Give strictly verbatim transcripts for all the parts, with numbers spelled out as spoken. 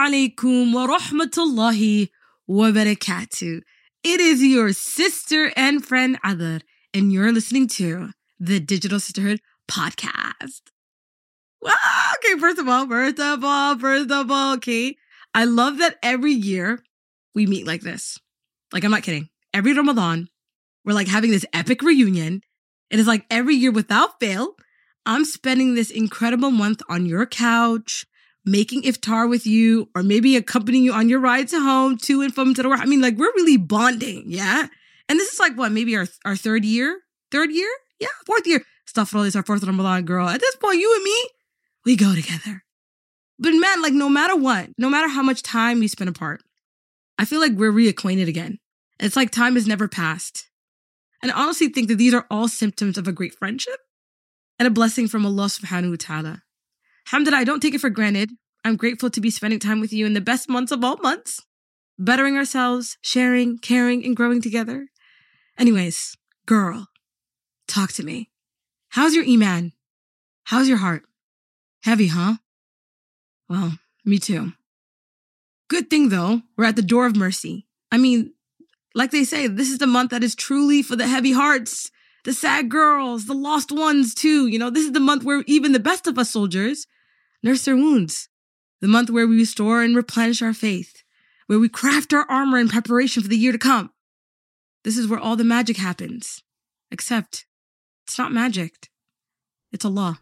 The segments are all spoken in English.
alaikum wa rahmatullahi wa barakatuh. It is your sister and friend Adar, and you're listening to the Digital Sisterhood Podcast. Well, okay, first of all, first of all, first of all, okay. I love that every year we meet like this. Like, I'm not kidding. Every Ramadan, we're like having this epic reunion. It is like every year without fail, I'm spending this incredible month on your couch, making iftar with you, or maybe accompanying you on your rides home to and from to the work. I mean, like, we're really bonding, yeah? And this is like, what, maybe our our third year? Third year? Yeah, fourth year. Astaghfirullah, it's our fourth Ramadan, girl. At this point, you and me, we go together. But man, like, no matter what, no matter how much time we spend apart, I feel like we're reacquainted again. It's like time has never passed. And I honestly think that these are all symptoms of a great friendship and a blessing from Allah subhanahu wa ta'ala. Alhamdulillah, I don't take it for granted. I'm grateful to be spending time with you in the best months of all months, bettering ourselves, sharing, caring, and growing together. Anyways, girl, talk to me. How's your iman? How's your heart? Heavy, huh? Well, me too. Good thing, though, we're at the door of mercy. I mean, like they say, this is the month that is truly for the heavy hearts, the sad girls, the lost ones, too. You know, this is the month where even the best of us soldiers nurse their wounds. The month where we restore and replenish our faith, where we craft our armor in preparation for the year to come. This is where all the magic happens. Except, it's not magic. It's Allah.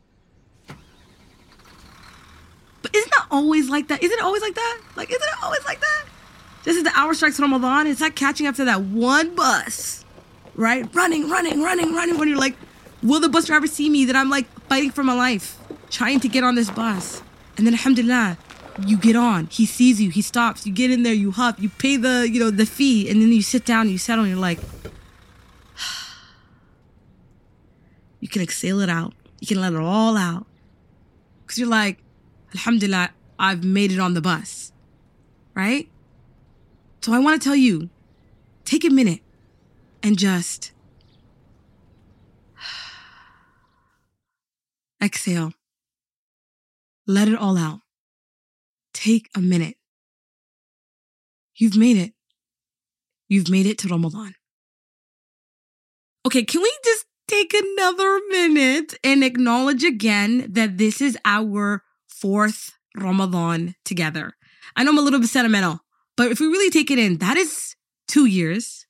But isn't that always like that? Isn't it always like that? Like, isn't it always like that? This is the hour strikes Ramadan. It's like catching up to that one bus, right? Running, running, running, running. When you're like, will the bus driver see me? That I'm like fighting for my life, trying to get on this bus. And then, alhamdulillah, you get on. He sees you. He stops. You get in there. You hop. You pay the, you know, the fee. And then you sit down. You settle. And you're like, you can exhale it out. You can let it all out. Because you're like, alhamdulillah, I've made it on the bus. Right? So I want to tell you, take a minute and just exhale. Let it all out. Take a minute. You've made it. You've made it to Ramadan. Okay, can we just take another minute and acknowledge again that this is our fourth Ramadan together? I know I'm a little bit sentimental, but if we really take it in, that is two years,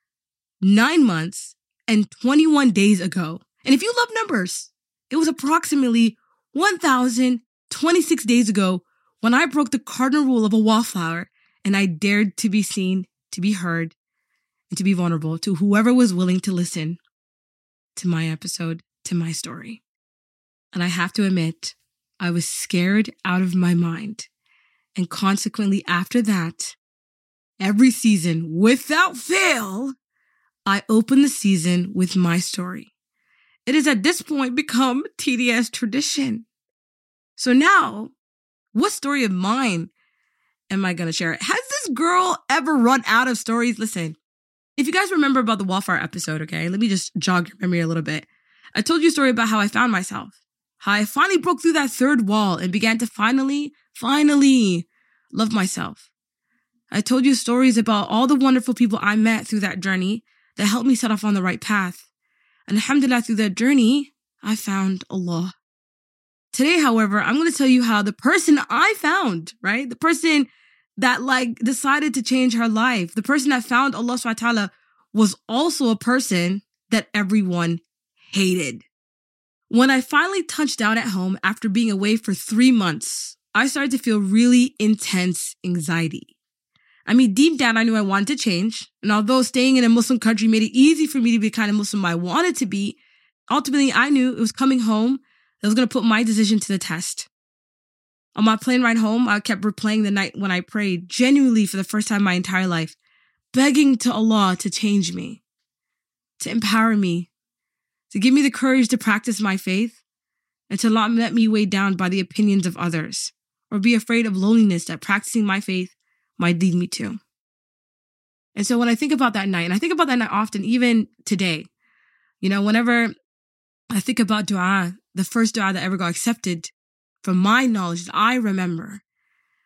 nine months, and twenty-one days ago. And if you love numbers, it was approximately one thousand twenty-six days ago when I broke the cardinal rule of a wallflower and I dared to be seen, to be heard, and to be vulnerable to whoever was willing to listen to my episode, to my story. And I have to admit, I was scared out of my mind. And consequently, after that, every season, without fail, I open the season with my story. It has at this point become T D S tradition. So now, what story of mine am I going to share? Has this girl ever run out of stories? Listen, if you guys remember about the Wallflower episode, okay, let me just jog your memory a little bit. I told you a story about how I found myself, how I finally broke through that third wall and began to finally, finally love myself. I told you stories about all the wonderful people I met through that journey that helped me set off on the right path. And alhamdulillah, through that journey, I found Allah. Today, however, I'm going to tell you how the person I found, right? The person that like decided to change her life, the person that found Allah subhanahu wa ta'ala was also a person that everyone hated. When I finally touched down at home after being away for three months, I started to feel really intense anxiety. I mean, deep down, I knew I wanted to change. And although staying in a Muslim country made it easy for me to be the kind of Muslim I wanted to be, ultimately, I knew it was coming home that was going to put my decision to the test. On my plane ride home, I kept replaying the night when I prayed, genuinely for the first time in my entire life, begging to Allah to change me, to empower me, to give me the courage to practice my faith, and to not let me weighed down by the opinions of others, or be afraid of loneliness that practicing my faith might lead me to. And so when I think about that night, and I think about that night often, even today, you know, whenever I think about dua, the first dua that ever got accepted, from my knowledge that I remember,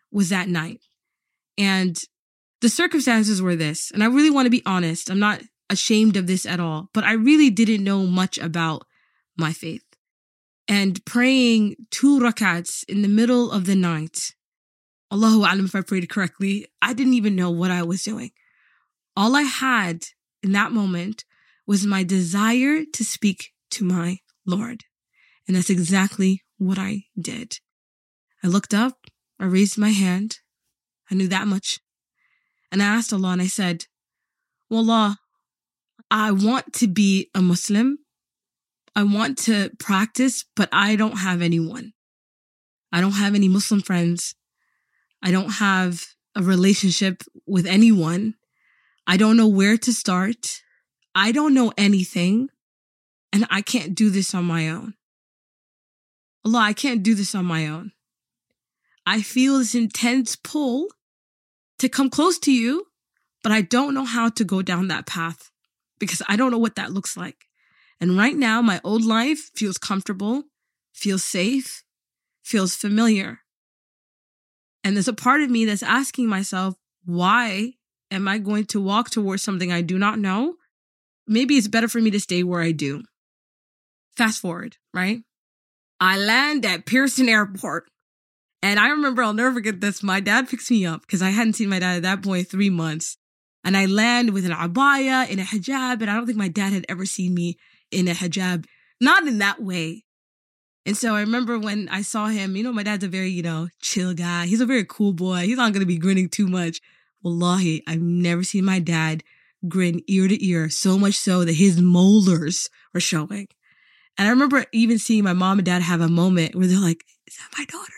was that night. And the circumstances were this, and I really want to be honest. I'm not ashamed of this at all, but I really didn't know much about my faith. And praying two rakats in the middle of the night, Allahu A'lam if I prayed correctly, I didn't even know what I was doing. All I had in that moment was my desire to speak to my Lord. And that's exactly what I did. I looked up, I raised my hand, I knew that much. And I asked Allah and I said, well, Allah, I want to be a Muslim. I want to practice, but I don't have anyone. I don't have any Muslim friends. I don't have a relationship with anyone. I don't know where to start. I don't know anything. And I can't do this on my own. Allah, I can't do this on my own. I feel this intense pull to come close to you, but I don't know how to go down that path because I don't know what that looks like. And right now, my old life feels comfortable, feels safe, feels familiar. And there's a part of me that's asking myself, why am I going to walk towards something I do not know? Maybe it's better for me to stay where I do. Fast forward, right? I land at Pearson Airport. And I remember, I'll never forget this. My dad picks me up because I hadn't seen my dad at that point three months. And I land with an abaya in a hijab. And I don't think my dad had ever seen me in a hijab. Not in that way. And so I remember when I saw him, you know, my dad's a very, you know, chill guy. He's a very cool boy. He's not going to be grinning too much. Wallahi, I've never seen my dad grin ear to ear, so much so that his molars were showing. And I remember even seeing my mom and dad have a moment where they're like, is that my daughter?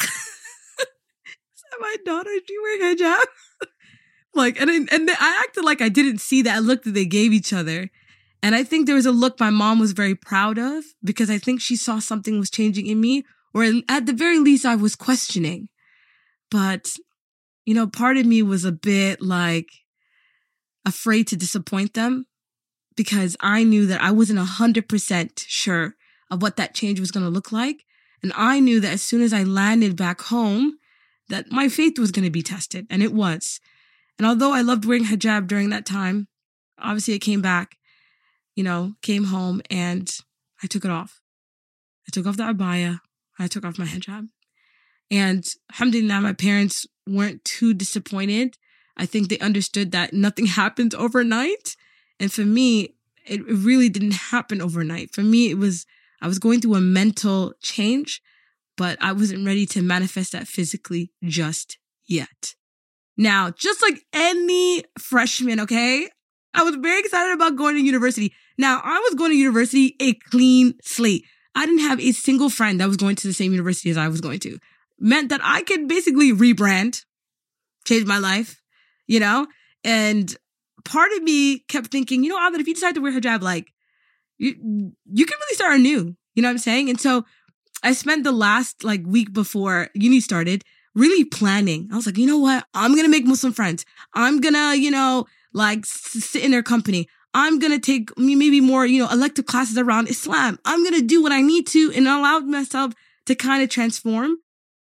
Is that my daughter? Is she wearing hijab? Like, and, and I acted like I didn't see that look that they gave each other. And I think there was a look my mom was very proud of because I think she saw something was changing in me, or at the very least I was questioning. But, you know, part of me was a bit like afraid to disappoint them because I knew that I wasn't one hundred percent sure of what that change was going to look like. And I knew that as soon as I landed back home, that my faith was going to be tested. And it was. And although I loved wearing hijab during that time, obviously it came back. You know, came home and I took it off. I took off the abaya. I took off my hijab. And alhamdulillah, my parents weren't too disappointed. I think they understood that nothing happened overnight. And for me, it really didn't happen overnight. For me, it was, I was going through a mental change, but I wasn't ready to manifest that physically just yet. Now, just like any freshman, okay? I was very excited about going to university. Now, I was going to university a clean slate. I didn't have a single friend that was going to the same university as I was going to. Meant that I could basically rebrand, change my life, you know? And part of me kept thinking, you know, Abed, if you decide to wear hijab, like, you, you can really start anew. You know what I'm saying? And so I spent the last, like, week before uni started really planning. I was like, you know what? I'm going to make Muslim friends. I'm going to, you know, like sit in their company. I'm going to take maybe more, you know, elective classes around Islam. I'm going to do what I need to and allow myself to kind of transform.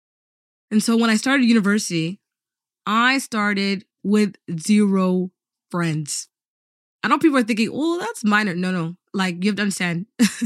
And so when I started university, I started with zero friends. I know people are thinking, oh, that's minor. No, no. Like, you have to understand.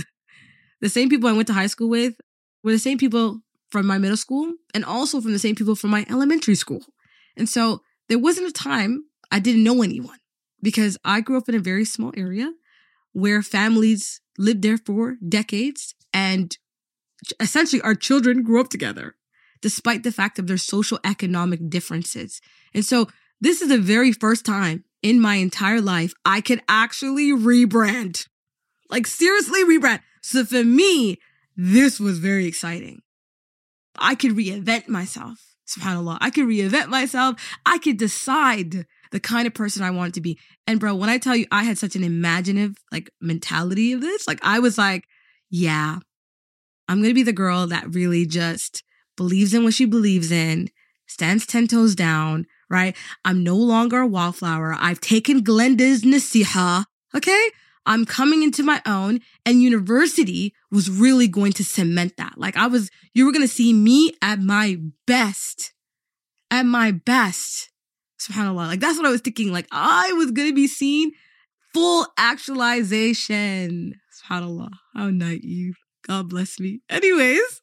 The same people I went to high school with were the same people from my middle school and also from the same people from my elementary school. And so there wasn't a time I didn't know anyone because I grew up in a very small area where families lived there for decades and essentially our children grew up together despite the fact of their social economic differences. And so this is the very first time in my entire life I could actually rebrand, like seriously rebrand. So for me, this was very exciting. I could reinvent myself. SubhanAllah. I could reinvent myself. I could decide the kind of person I wanted to be. And bro, when I tell you I had such an imaginative like mentality of this, like I was like, yeah, I'm going to be the girl that really just believes in what she believes in, stands ten toes down, right? I'm no longer a wallflower. I've taken Glenda's nasiha, okay? I'm coming into my own, and university was really going to cement that. Like I was, you were going to see me at my best at my best. SubhanAllah. Like, that's what I was thinking. Like, I was going to be seen full actualization. SubhanAllah. How naive. God bless me. Anyways.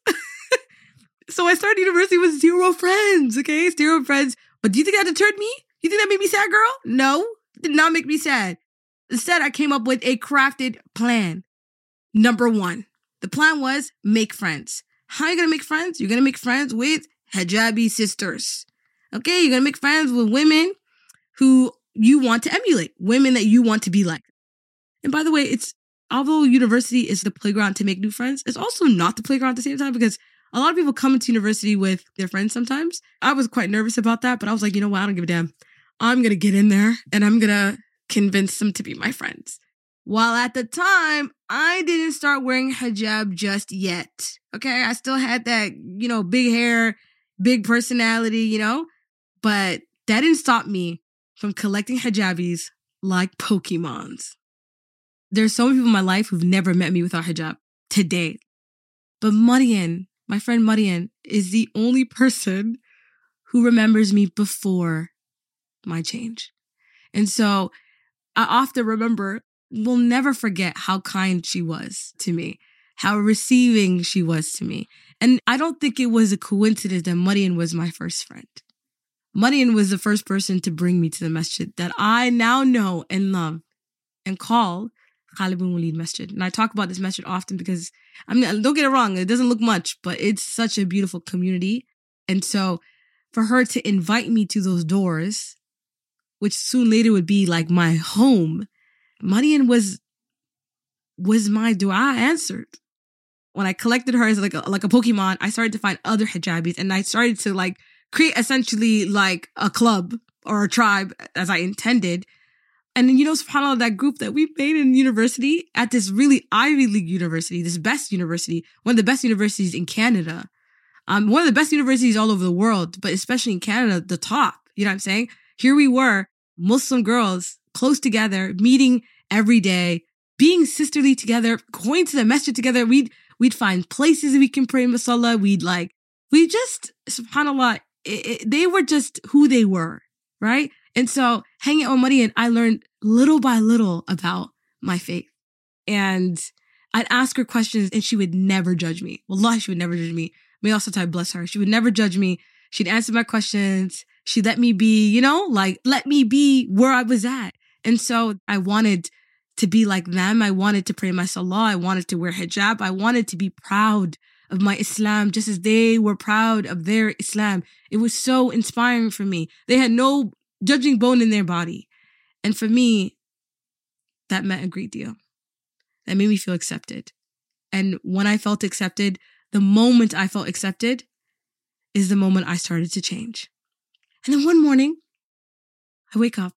So I started university with zero friends, okay? Zero friends. But do you think that deterred me? You think that made me sad, girl? No, it did not make me sad. Instead, I came up with a crafted plan. Number one, the plan was make friends. How are you going to make friends? You're going to make friends with hijabi sisters. Okay? You're going to make friends with women who you want to emulate, women that you want to be like. And by the way, it's although university is the playground to make new friends, it's also not the playground at the same time, because a lot of people come into university with their friends sometimes. I was quite nervous about that, but I was like, you know what? I don't give a damn. I'm going to get in there and I'm going to convince them to be my friends. While at the time, I didn't start wearing hijab just yet. Okay? I still had that, you know, big hair, big personality, you know? But that didn't stop me from collecting hijabis like Pokemons. There's so many people in my life who've never met me without hijab today. But Marian, my friend Marian, is the only person who remembers me before my change. And so I often remember, will never forget how kind she was to me, how receiving she was to me. And I don't think it was a coincidence that Marian was my first friend. Marian was the first person to bring me to the masjid that I now know and love and call Khalid bin Walid Masjid. And I talk about this masjid often because, I mean, don't get it wrong, it doesn't look much, but it's such a beautiful community. And so for her to invite me to those doors, which soon later would be like my home, Marian was, was my dua answered. When I collected her as like a, like a Pokemon, I started to find other hijabis and I started to like create essentially like a club or a tribe as I intended. And then, you know, subhanAllah, that group that we made in university at this really Ivy League university, this best university, one of the best universities in Canada, um, one of the best universities all over the world, but especially in Canada, the top, you know what I'm saying? Here we were, Muslim girls, close together, meeting every day, being sisterly together, going to the masjid together. We'd, we'd find places we can pray in Masala. We'd like, we just, subhanAllah, it, it, they were just who they were, right? And so hanging out with Marian, I learned little by little about my faith. And I'd ask her questions and she would never judge me. Wallahi, she would never judge me. May also type bless her. She would never judge me. She'd answer my questions. She'd let me be, you know, like let me be where I was at. And so I wanted to be like them. I wanted to pray my salah. I wanted to wear hijab. I wanted to be proud of my Islam just as they were proud of their Islam. It was so inspiring for me. They had no judging bone in their body. And for me, that meant a great deal. That made me feel accepted. And when I felt accepted, the moment I felt accepted is the moment I started to change. And then one morning, I wake up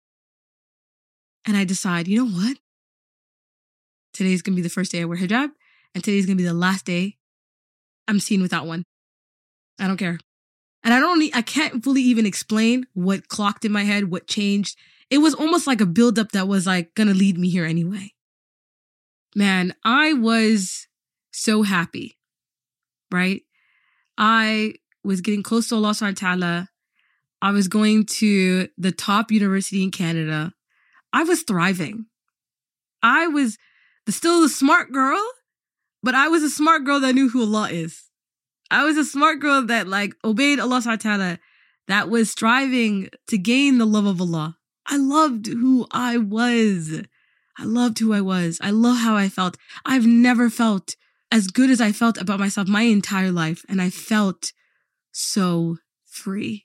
and I decide, you know what? Today's going to be the first day I wear hijab, and today's going to be the last day I'm seen without one. I don't care. And I don't, I can't fully even explain what clocked in my head, what changed. It was almost like a buildup that was like going to lead me here anyway. Man, I was so happy, right? I was getting close to Allah subhanahu wa ta'ala. I was going to the top university in Canada. I was thriving. I was the, still the smart girl, but I was a smart girl that knew who Allah is. I was a smart girl that like obeyed Allah subhanahu wa ta'ala, that was striving to gain the love of Allah. I loved who I was. I loved who I was. I love how I felt. I've never felt as good as I felt about myself my entire life. And I felt so free.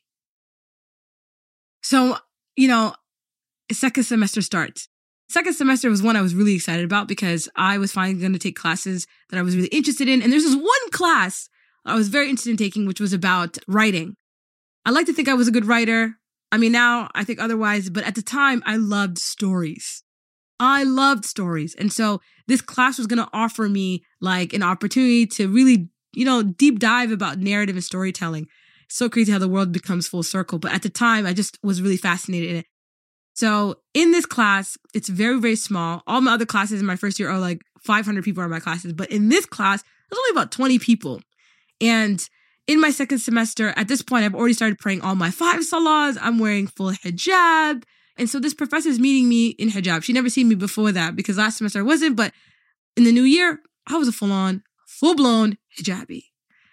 So, you know, second semester starts. Second semester was one I was really excited about because I was finally going to take classes that I was really interested in. And there's this one class I was very interested in taking, which was about writing. I like to think I was a good writer. I mean, now I think otherwise, but at the time I loved stories. I loved stories. And so this class was going to offer me like an opportunity to really, you know, deep dive about narrative and storytelling. It's so crazy how the world becomes full circle. But at the time, I just was really fascinated in it. So in this class, it's very, very small. All my other classes in my first year are like five hundred people are in my classes. But in this class, there's only about twenty people. And in my second semester, at this point, I've already started praying all my five salahs. I'm wearing full hijab. And so this professor is meeting me in hijab. She never seen me before that because last semester I wasn't. But in the new year, I was a full-on, full-blown hijabi.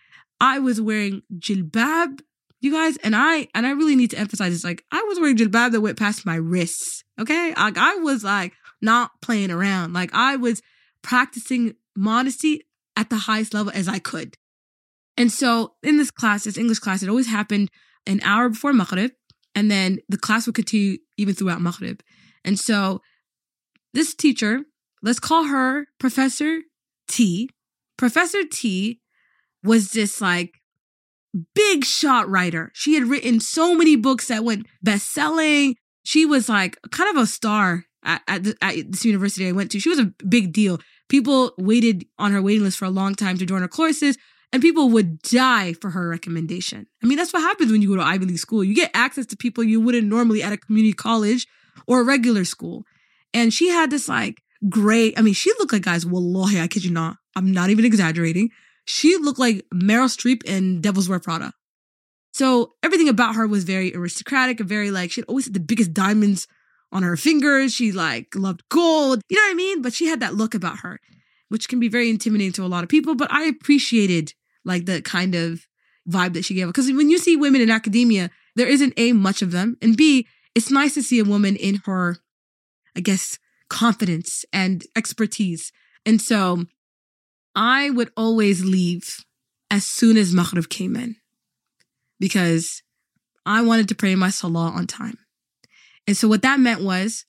I was wearing jilbab, you guys. And I and I really need to emphasize this. Like, I was wearing jilbab that went past my wrists, okay? Like, I was, like, not playing around. Like, I was practicing modesty at the highest level as I could. And so in this class, this English class, it always happened an hour before Maghrib, and then the class would continue even throughout Maghrib. And so this teacher, let's call her Professor T. Professor T was this like big shot writer. She had written so many books that went best-selling. She was like kind of a star at, at, the, at this university I went to. She was a big deal. People waited on her waiting list for a long time to join her courses. And people would die for her recommendation. I mean, that's what happens when you go to Ivy League school. You get access to people you wouldn't normally at a community college or a regular school. And she had this like great, I mean, she looked like, guys, wallahi, I kid you not. I'm not even exaggerating. She looked like Meryl Streep in Devil's Wear Prada. So everything about her was very aristocratic and very like, she had always had the biggest diamonds on her fingers. She like loved gold. You know what I mean? But she had that look about her, which can be very intimidating to a lot of people. But I appreciated like the kind of vibe that she gave. Because when you see women in academia, there isn't A, much of them. And B, it's nice to see a woman in her, I guess, confidence and expertise. And so I would always leave as soon as Maghrib came in because I wanted to pray my salah on time. And so what that meant was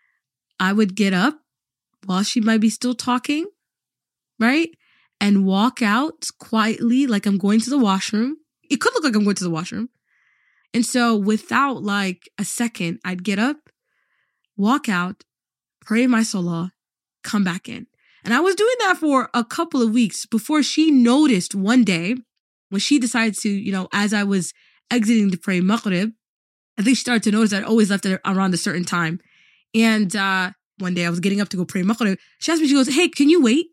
I would get up while she might be still talking, right? And walk out quietly like I'm going to the washroom. It could look like I'm going to the washroom. And so without like a second, I'd get up, walk out, pray my salah, come back in. And I was doing that for a couple of weeks before she noticed one day when she decided to, you know, as I was exiting to pray Maghrib, I think she started to notice that I always left it around a certain time. And uh, one day I was getting up to go pray Maghrib. She asked me, she goes, hey, can you wait?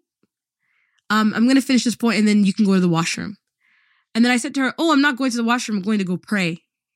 Um, I'm going to finish this point and then you can go to the washroom. And then I said to her, oh, I'm not going to the washroom. I'm going to go pray.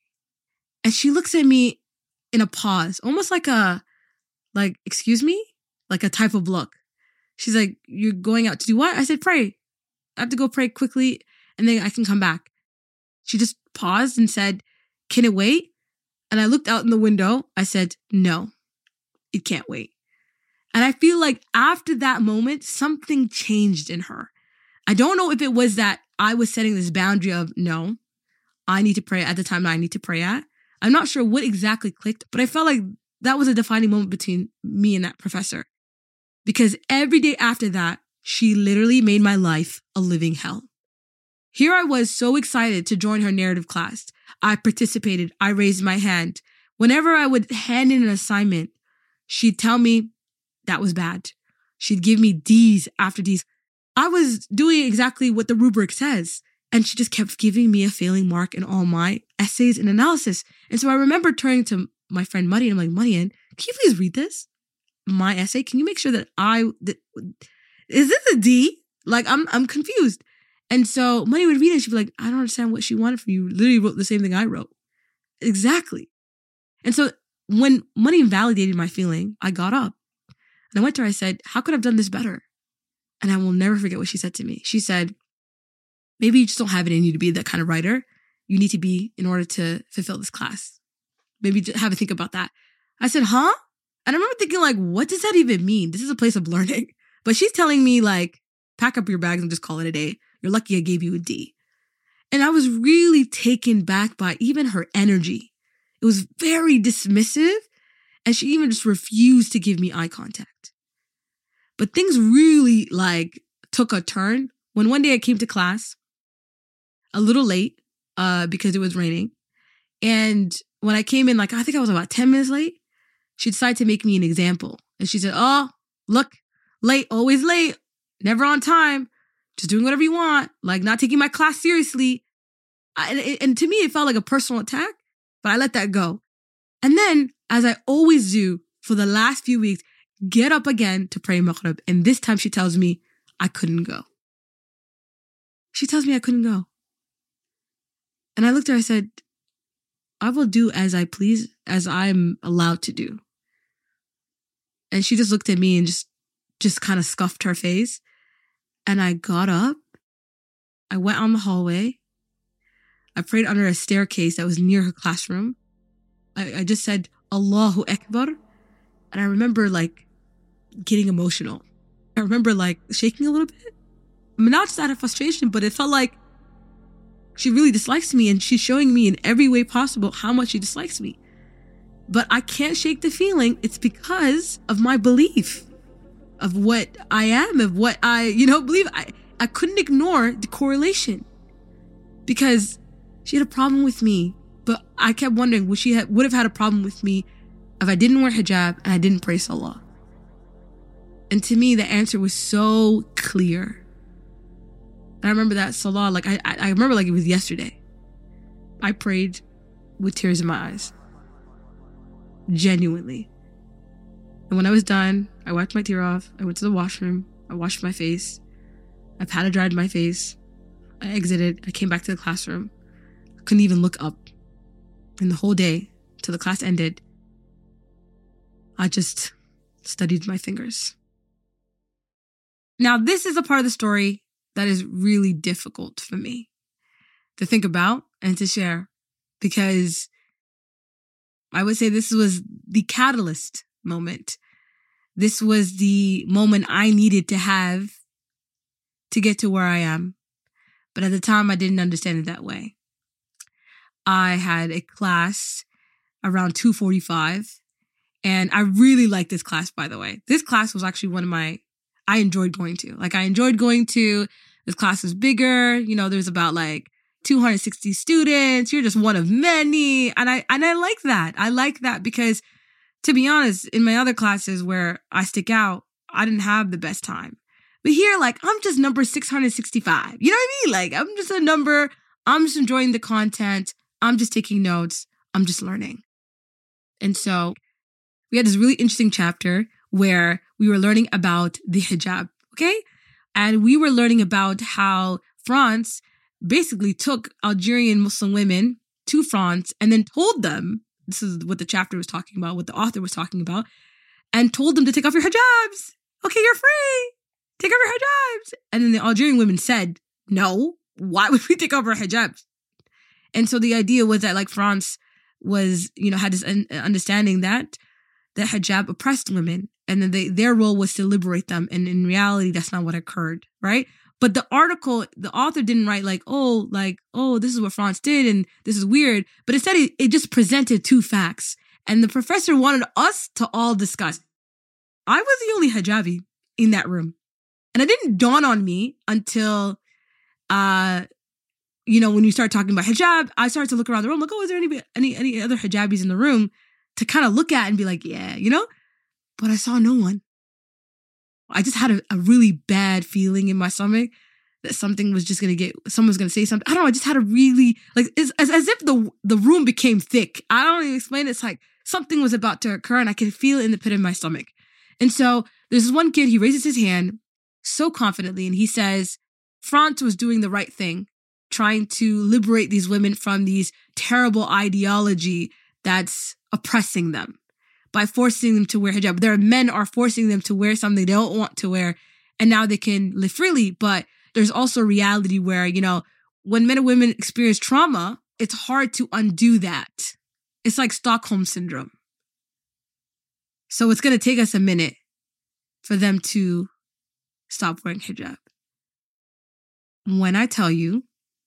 And she looks at me in a pause, almost like a, like, excuse me? Like a type of look. She's like, you're going out to do what? I said, pray. I have to go pray quickly and then I can come back. She just paused and said, can it wait? And I looked out in the window. I said, no, it can't wait. And I feel like after that moment, something changed in her. I don't know if it was that I was setting this boundary of, no, I need to pray at the time that I need to pray at. I'm not sure what exactly clicked, but I felt like that was a defining moment between me and that professor. Because every day after that, she literally made my life a living hell. Here I was so excited to join her narrative class. I participated. I raised my hand. Whenever I would hand in an assignment, she'd tell me, that was bad. She'd give me D's after D's. I was doing exactly what the rubric says. And she just kept giving me a failing mark in all my essays and analysis. And so I remember turning to my friend Muddy and I'm like, Muddy, can you please read this? My essay? Can you make sure that I, that, is this a D? Like, I'm I'm confused. And so Muddy would read it and she'd be like, I don't understand what she wanted from you. Literally wrote the same thing I wrote. Exactly. And so when Muddy validated my feeling, I got up. And I went to her, I said, how could I have done this better? And I will never forget what she said to me. She said, maybe you just don't have it in you to be that kind of writer. You need to be in order to fulfill this class. Maybe just have a think about that. I said, huh? And I remember thinking like, what does that even mean? This is a place of learning. But she's telling me like, pack up your bags and just call it a day. You're lucky I gave you a D. And I was really taken back by even her energy. It was very dismissive. And she even just refused to give me eye contact. But things really like took a turn when one day I came to class a little late uh, because it was raining. And when I came in, like, I think I was about ten minutes late, she decided to make me an example. And she said, oh, look, late, always late, never on time, just doing whatever you want, like not taking my class seriously. I, and, and to me, it felt like a personal attack, but I let that go. And then, as I always do for the last few weeks, get up again to pray Maghrib. And this time she tells me I couldn't go. She tells me I couldn't go. And I looked at her, I said, I will do as I please, as I'm allowed to do. And she just looked at me and just, just kind of scuffed her face. And I got up. I went on the hallway. I prayed under a staircase that was near her classroom. I, I just said, Allahu Akbar. And I remember like getting emotional. I remember like shaking a little bit. I mean, not just out of frustration, but it felt like she really dislikes me and she's showing me in every way possible how much she dislikes me. But I can't shake the feeling. It's because of my belief of what I am, of what I, you know, believe. I, I couldn't ignore the correlation because she had a problem with me. But I kept wondering, would she have, would have had a problem with me if I didn't wear hijab and I didn't pray salah? And to me, the answer was so clear. And I remember that salah, like I, I remember like it was yesterday. I prayed with tears in my eyes. Genuinely. And when I was done, I wiped my tear off. I went to the washroom. I washed my face. I powder dried my face. I exited. I came back to the classroom. I couldn't even look up. And the whole day, till the class ended, I just studied my fingers. Now, this is a part of the story that is really difficult for me to think about and to share, because I would say this was the catalyst moment. This was the moment I needed to have to get to where I am. But at the time, I didn't understand it that way. I had a class around two forty-five, and I really liked this class, by the way. This class was actually one of my, I enjoyed going to. Like, I enjoyed going to. This class was bigger. You know, there's about like two hundred sixty students. You're just one of many. And I, and I like that. I like that because, to be honest, in my other classes where I stick out, I didn't have the best time. But here, like, I'm just number six hundred sixty-five. You know what I mean? Like, I'm just a number. I'm just enjoying the content. I'm just taking notes. I'm just learning. And so we had this really interesting chapter where we were learning about the hijab, okay? And we were learning about how France basically took Algerian Muslim women to France and then told them, this is what the chapter was talking about, what the author was talking about, and told them to take off your hijabs. Okay, you're free. Take off your hijabs. And then the Algerian women said, no, why would we take off our hijabs? And so the idea was that like France was, you know, had this un- understanding that the hijab oppressed women and then they, their role was to liberate them. And in reality, that's not what occurred, right? But the article, the author didn't write like, oh, like, oh, this is what France did and this is weird. But instead, it, it just presented two facts. And the professor wanted us to all discuss. I was the only hijabi in that room. And it didn't dawn on me until, uh, you know, when you start talking about hijab, I started to look around the room, like, oh, is there any any any other hijabis in the room to kind of look at and be like, yeah, you know? But I saw no one. I just had a, a really bad feeling in my stomach that something was just going to get, someone's going to say something. I don't know. I just had a really, like, it's as, as if the the room became thick. I don't even explain it. It's like something was about to occur and I could feel it in the pit of my stomach. And so there's this one kid, he raises his hand so confidently and he says, France was doing the right thing, trying to liberate these women from these terrible ideology that's oppressing them by forcing them to wear hijab. Their men are forcing them to wear something they don't want to wear, and now they can live freely. But there's also a reality where, you know, when men and women experience trauma, it's hard to undo that. It's like Stockholm syndrome. So it's going to take us a minute for them to stop wearing hijab. When I tell you,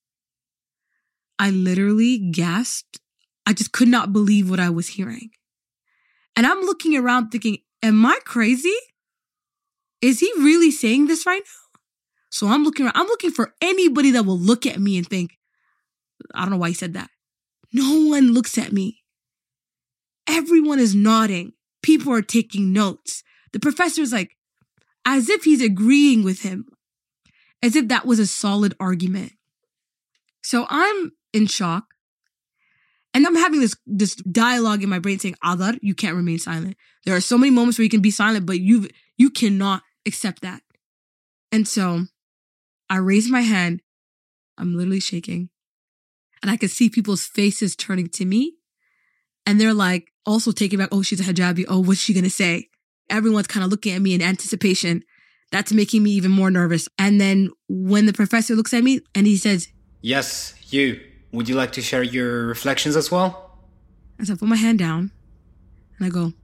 I literally gasped. I just could not believe what I was hearing. And I'm looking around thinking, am I crazy? Is he really saying this right now? So I'm looking around. I'm looking for anybody that will look at me and think, I don't know why he said that. No one looks at me. Everyone is nodding. People are taking notes. The professor's like, as if he's agreeing with him. As if that was a solid argument. So I'm in shock. And I'm having this, this dialogue in my brain saying, Adar, you can't remain silent. There are so many moments where you can be silent, but you you cannot accept that. And so I raise my hand. I'm literally shaking. And I could see people's faces turning to me. And they're like, also taking back, oh, she's a hijabi. Oh, what's she going to say? Everyone's kind of looking at me in anticipation. That's making me even more nervous. And then when the professor looks at me and he says, yes, you. Would you like to share your reflections as well? As I put my hand down and I go,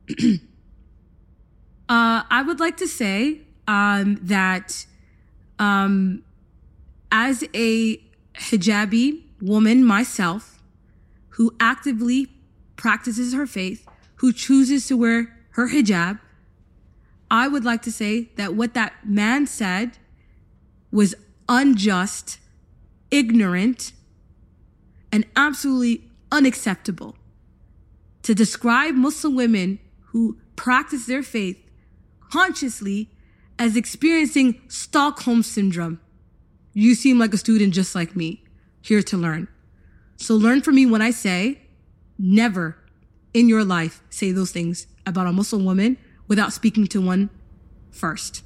uh, I would like to say um, that um, as a hijabi woman myself who actively practices her faith, who chooses to wear her hijab, I would like to say that what that man said was unjust, ignorant, and absolutely unacceptable. To describe Muslim women who practice their faith consciously as experiencing Stockholm Syndrome. You seem like a student just like me, here to learn. So learn from me when I say, never in your life say those things about a Muslim woman without speaking to one first.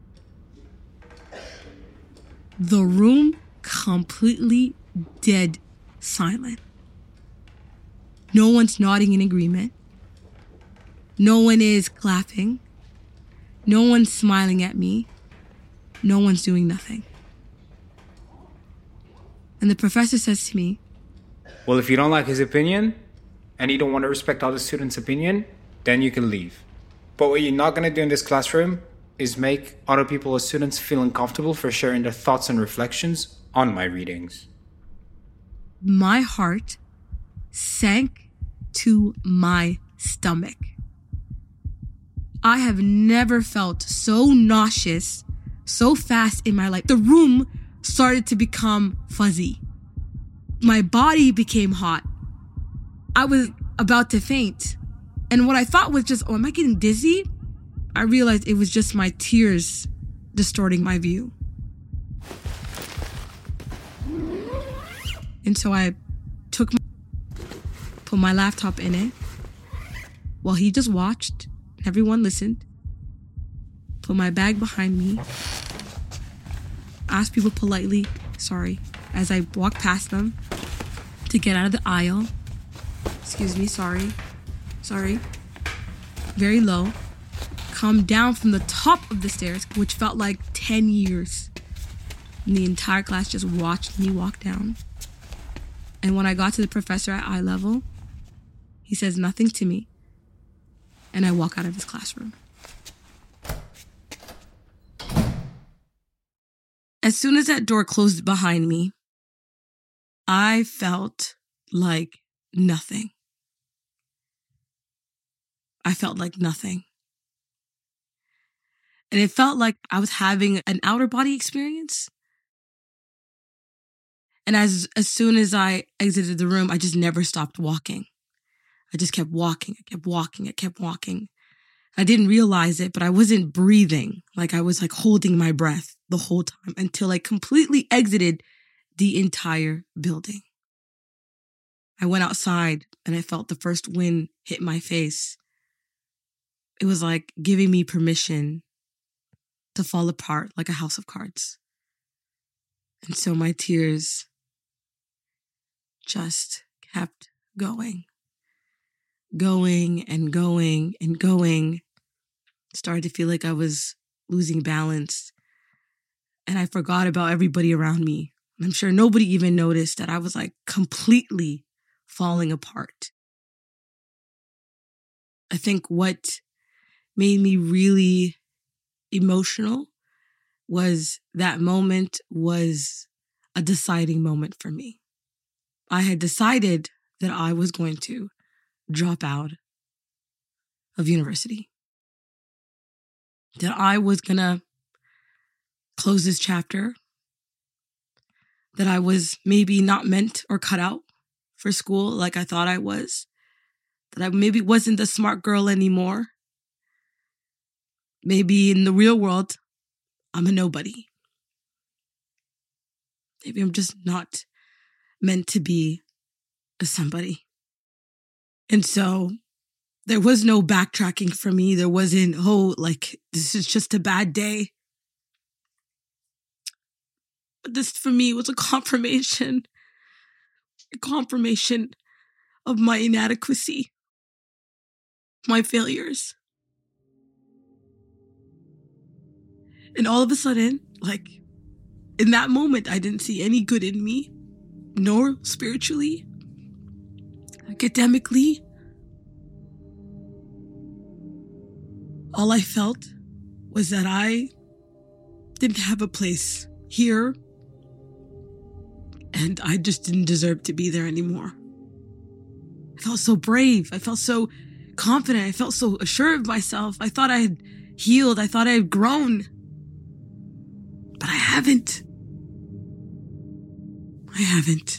The room completely dead silent. No one's nodding in agreement. No one is clapping. No one's smiling at me. No one's doing nothing. And the professor says to me, well, if you don't like his opinion and you don't want to respect other students' opinion, then you can leave. But what you're not going to do in this classroom is make other people or students feel uncomfortable for sharing their thoughts and reflections on my readings. My heart sank to my stomach. I have never felt so nauseous so fast in my life. The room started to become fuzzy. My body became hot. I was about to faint. And what I thought was just, oh, am I getting dizzy? I realized it was just my tears distorting my view. And so I took my, put my laptop in it while he just watched. Everyone listened. Put my bag behind me. Asked people politely, sorry, as I walked past them to get out of the aisle. Excuse me, sorry. Sorry. Very low. Come down from the top of the stairs, which felt like ten years. And the entire class just watched me walk down. And when I got to the professor at eye level, he says nothing to me. And I walk out of his classroom. As soon as that door closed behind me, I felt like nothing. I felt like nothing. And it felt like I was having an outer body experience. And as, as soon as I exited the room, I just never stopped walking. I just kept walking. I kept walking. I kept walking. I didn't realize it, but I wasn't breathing. Like I was like holding my breath the whole time until I completely exited the entire building. I went outside and I felt the first wind hit my face. It was like giving me permission to fall apart like a house of cards. And so my tears just kept going, going and going and going. Started to feel like I was losing balance. And I forgot about everybody around me. I'm sure nobody even noticed that I was like completely falling apart. I think what made me really emotional was that moment was a deciding moment for me. I had decided that I was going to drop out of university. That I was going to close this chapter. That I was maybe not meant or cut out for school like I thought I was. That I maybe wasn't the smart girl anymore. Maybe in the real world, I'm a nobody. Maybe I'm just not meant to be a somebody. And so there was no backtracking for me. There wasn't, oh, like, this is just a bad day. But this, for me, was a confirmation a confirmation of my inadequacy, my failures. And all of a sudden, like, in that moment, I didn't see any good in me, nor spiritually, academically. All I felt was that I didn't have a place here, and I just didn't deserve to be there anymore. I felt so brave. I felt so confident. I felt so assured of myself. I thought I had healed. I thought I had grown. But I haven't. I haven't.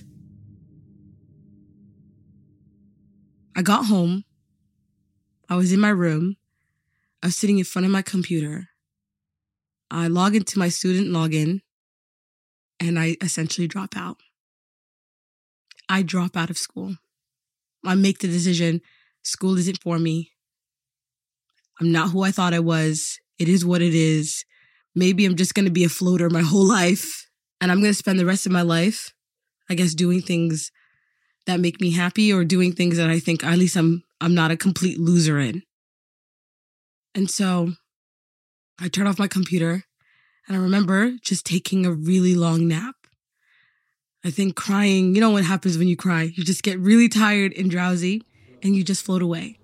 I got home. I was in my room. I was sitting in front of my computer. I log into my student login, and I essentially drop out. I drop out of school. I make the decision, school isn't for me. I'm not who I thought I was. It is what it is. Maybe I'm just going to be a floater my whole life, and I'm going to spend the rest of my life, I guess, doing things that make me happy, or doing things that I think at least I'm I'm not a complete loser in. And so I turn off my computer, and I remember just taking a really long nap. I think crying, you know what happens when you cry? You just get really tired and drowsy, and you just float away.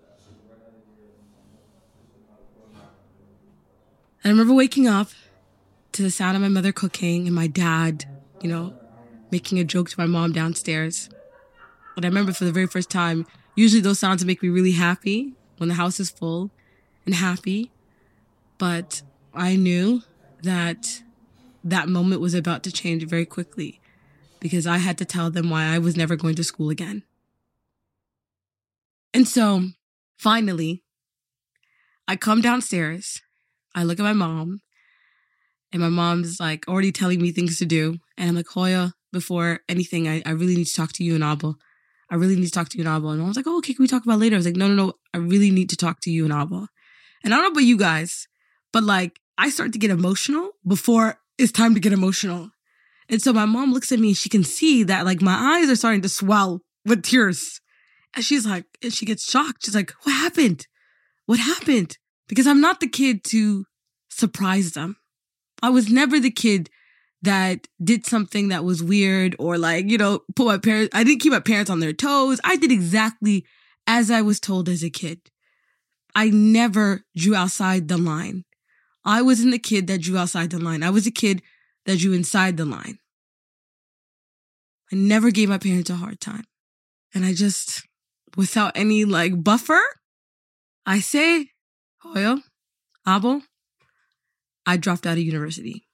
I remember waking up to the sound of my mother cooking and my dad, you know, making a joke to my mom downstairs. But I remember for the very first time, usually those sounds make me really happy when the house is full and happy. But I knew that that moment was about to change very quickly, because I had to tell them why I was never going to school again. And so finally, I come downstairs. I look at my mom, and my mom's like already telling me things to do. And I'm like, Hoya, before anything, I, I really need to talk to you and Abba. I really need to talk to you and Abba. And I was like, oh, okay, can we talk about it later? I was like, no, no, no, I really need to talk to you and Abba. And I don't know about you guys, but like, I start to get emotional before it's time to get emotional. And so my mom looks at me and she can see that like my eyes are starting to swell with tears. And she's like, and she gets shocked. She's like, what happened? What happened? Because I'm not the kid to surprise them. I was never the kid that did something that was weird, or like, you know, put my parents, I didn't keep my parents on their toes. I did exactly as I was told as a kid. I never drew outside the line. I wasn't the kid that drew outside the line. I was a kid that drew inside the line. I never gave my parents a hard time. And I just, without any like buffer, I say, Hoya, Abo, I dropped out of university.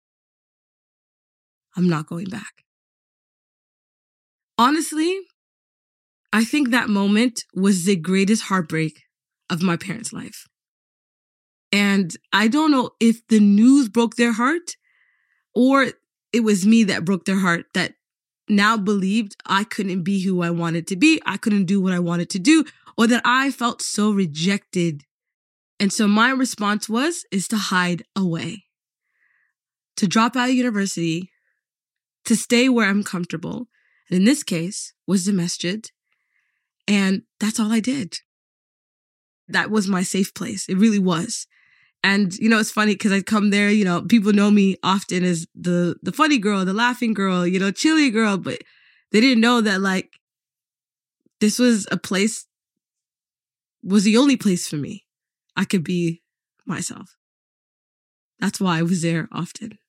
I'm not going back. Honestly, I think that moment was the greatest heartbreak of my parents' life. And I don't know if the news broke their heart, or it was me that broke their heart, that now believed I couldn't be who I wanted to be. I couldn't do what I wanted to do, or that I felt so rejected. And so my response was, is to hide away, to drop out of university, to stay where I'm comfortable. And in this case was the masjid. And that's all I did. That was my safe place. It really was. And, you know, it's funny because I come there, you know, people know me often as the, the funny girl, the laughing girl, you know, chilly girl, but they didn't know that like this was a place, was the only place for me I could be myself. That's why I was there often.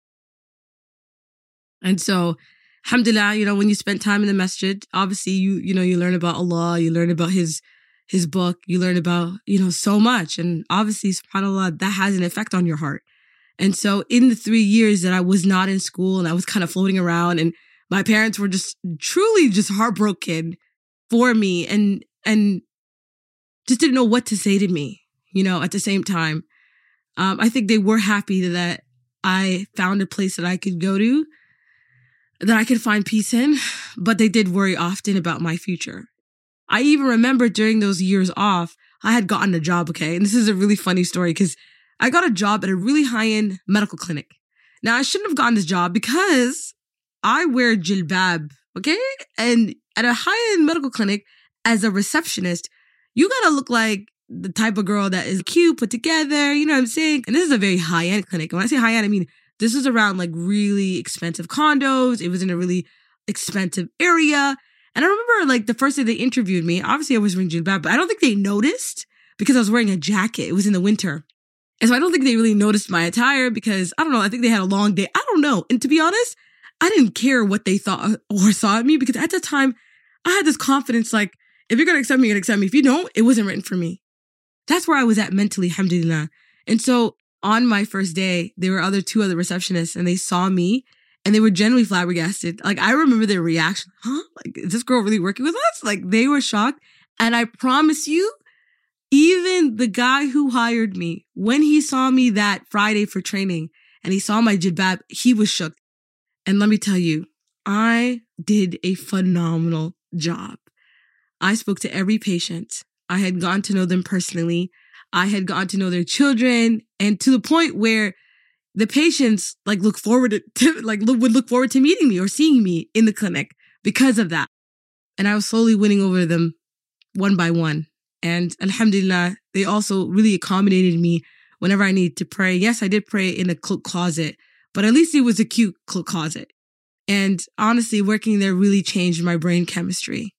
And so, alhamdulillah, you know, when you spend time in the masjid, obviously you, you know, you learn about Allah, you learn about his, his book, you learn about, you know, so much. And obviously, subhanAllah, that has an effect on your heart. And so in the three years that I was not in school and I was kind of floating around, and my parents were just truly just heartbroken for me, and, and just didn't know what to say to me, you know, at the same time. Um, I think they were happy that I found a place that I could go to, that I could find peace in, but they did worry often about my future. I even remember during those years off, I had gotten a job, okay? And this is a really funny story because I got a job at a really high-end medical clinic. Now, I shouldn't have gotten this job because I wear jilbab, okay? And at a high-end medical clinic, as a receptionist, you gotta look like the type of girl that is cute, put together, you know what I'm saying? And this is a very high-end clinic. And when I say high-end, I mean, this was around like really expensive condos. It was in a really expensive area. And I remember like the first day they interviewed me, obviously I was wearing jilbab, but I don't think they noticed because I was wearing a jacket. It was in the winter. And so I don't think they really noticed my attire because, I don't know, I think they had a long day. I don't know. And to be honest, I didn't care what they thought or saw in me because at the time, I had this confidence like, if you're going to accept me, you're going to accept me. If you don't, it wasn't written for me. That's where I was at mentally, alhamdulillah. And so on my first day, there were other two other receptionists and they saw me and they were genuinely flabbergasted. Like, I remember their reaction. Huh? Like, is this girl really working with us? Like, they were shocked. And I promise you, even the guy who hired me, when he saw me that Friday for training and he saw my jilbab, he was shook. And let me tell you, I did a phenomenal job. I spoke to every patient. I had gotten to know them personally. I had gotten to know their children, and to the point where the patients like look forward to, like look, would look forward to meeting me or seeing me in the clinic because of that. And I was slowly winning over them one by one. And alhamdulillah, they also really accommodated me whenever I needed to pray. Yes, I did pray in a closet, but at least it was a cute closet. And honestly, working there really changed my brain chemistry.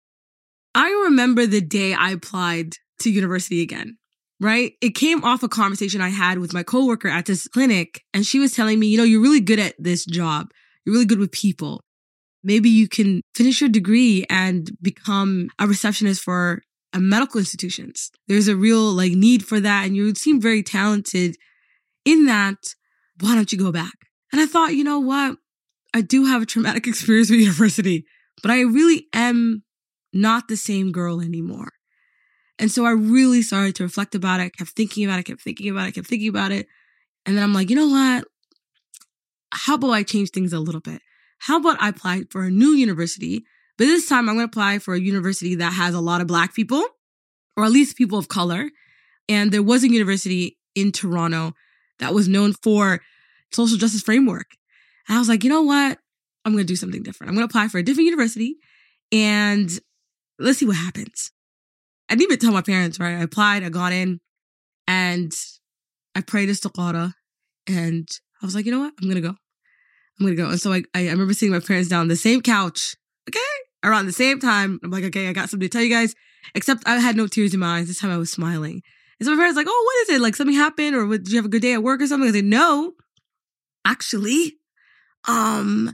I remember the day I applied to university again, right? It came off a conversation I had with my coworker at this clinic, and she was telling me, you know, you're really good at this job. You're really good with people. Maybe you can finish your degree and become a receptionist for a medical institutions. There's a real like need for that, and you seem very talented in that. Why don't you go back? And I thought, you know what? I do have a traumatic experience with university, but I really am not the same girl anymore. And so I really started to reflect about it. I kept thinking about it, kept thinking about it, kept thinking about it. And then I'm like, you know what? How about I change things a little bit? How about I apply for a new university? But this time I'm going to apply for a university that has a lot of Black people, or at least people of color. And there was a university in Toronto that was known for social justice framework. And I was like, you know what? I'm going to do something different. I'm going to apply for a different university and let's see what happens. I didn't even tell my parents, right? I applied, I got in, and I prayed istikhara, and I was like, you know what? I'm going to go. I'm going to go. And so I, I remember seeing my parents down on the same couch, okay? Around the same time. I'm like, okay, I got something to tell you guys, except I had no tears in my eyes. This time I was smiling. And so my parents were like, oh, what is it? Like something happened, or did you have a good day at work or something? I said, no, actually, um,